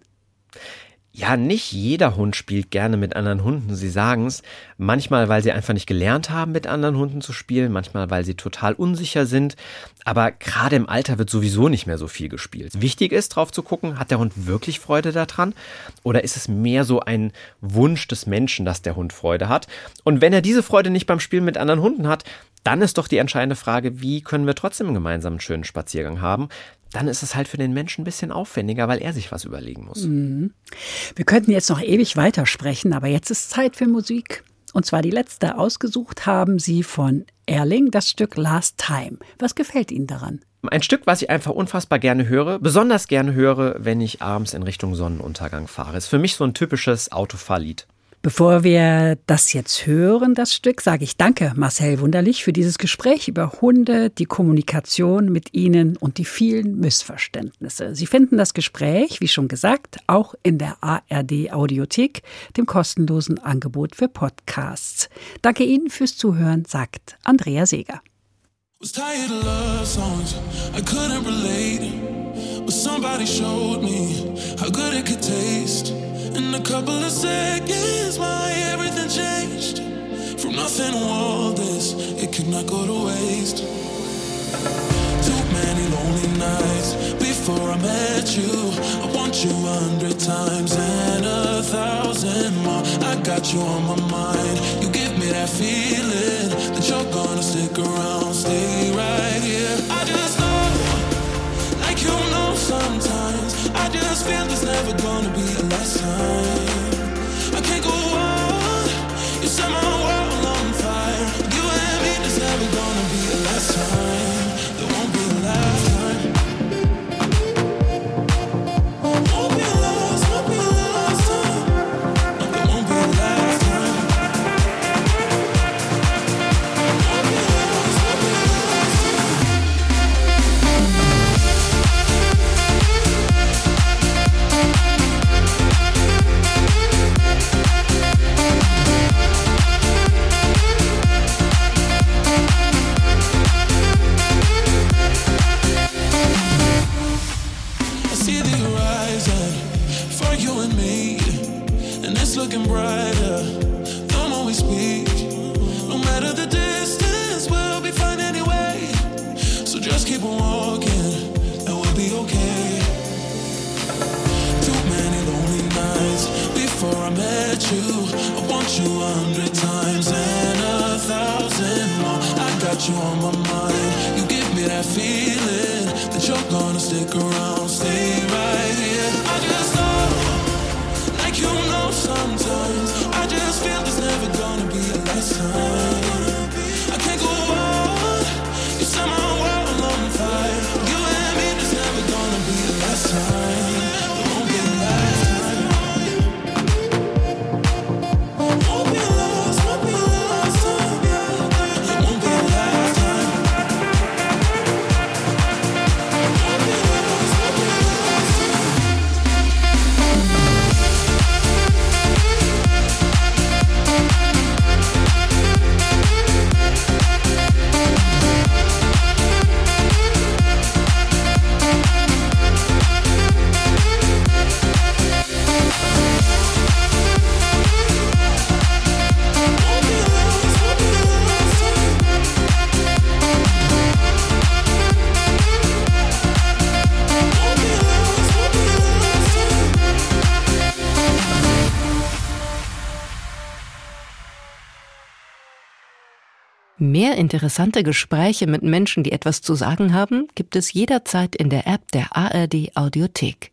Ja, nicht jeder Hund spielt gerne mit anderen Hunden, sie sagen es. Manchmal, weil sie einfach nicht gelernt haben, mit anderen Hunden zu spielen, manchmal, weil sie total unsicher sind. Aber gerade im Alter wird sowieso nicht mehr so viel gespielt. Wichtig ist, drauf zu gucken, hat der Hund wirklich Freude daran? Oder ist es mehr so ein Wunsch des Menschen, dass der Hund Freude hat? Und wenn er diese Freude nicht beim Spielen mit anderen Hunden hat, dann ist doch die entscheidende Frage, wie können wir trotzdem gemeinsam einen schönen Spaziergang haben? Dann ist es halt für den Menschen ein bisschen aufwendiger, weil er sich was überlegen muss. Mhm. Wir könnten jetzt noch ewig weitersprechen, aber jetzt ist Zeit für Musik. Und zwar die letzte. Ausgesucht haben Sie von Erling das Stück Last Time. Was gefällt Ihnen daran? Ein Stück, was ich einfach unfassbar gerne höre, besonders gerne höre, wenn ich abends in Richtung Sonnenuntergang fahre. Ist für mich so ein typisches Autofahrlied. Bevor wir das jetzt hören, das Stück, sage ich danke Marcel Wunderlich für dieses Gespräch über Hunde, die Kommunikation mit ihnen und die vielen Missverständnisse. Sie finden das Gespräch, wie schon gesagt, auch in der A R D Audiothek, dem kostenlosen Angebot für Podcasts. Danke Ihnen fürs Zuhören, sagt Andrea Seeger. Was tired of love songs, I couldn't relate, but somebody showed me how good it could taste. In a couple of seconds, my everything changed. From nothing to all this, it could not go to waste. Too many lonely nights before I met you. I want you a hundred times and a thousand more. I got you on my mind. You give me that feeling that you're gonna stick around, stay right here. I just know, like you know sometimes, I just feel there's never gonna be a last time. I can't go on, you set my world on fire. You and me, there's never gonna be a last time. There won't be a last time. Won't be a last, won't be a last time. No, there won't be a last time. Won't be a last, won't be a last time. horizon for you and me, and it's looking brighter the more we speak. No matter the distance, we'll be fine anyway. So just keep on walking, and we'll be okay. Too many lonely nights before I met you. I want you a hundred times and a thousand more. I got you on my mind. You give me that feeling that you're gonna stick around, stay right here. I just know, like you know sometimes, I just feel there's never gonna be a last time. I can't go on, you set my world on fire. You and me, there's never gonna be a last time. There won't be a last time. Won't be a last, won't be a last time. There won't be a last time. Won't be a last, won't be a last time. Mehr interessante Gespräche mit Menschen, die etwas zu sagen haben, gibt es jederzeit in der App der A R D Audiothek.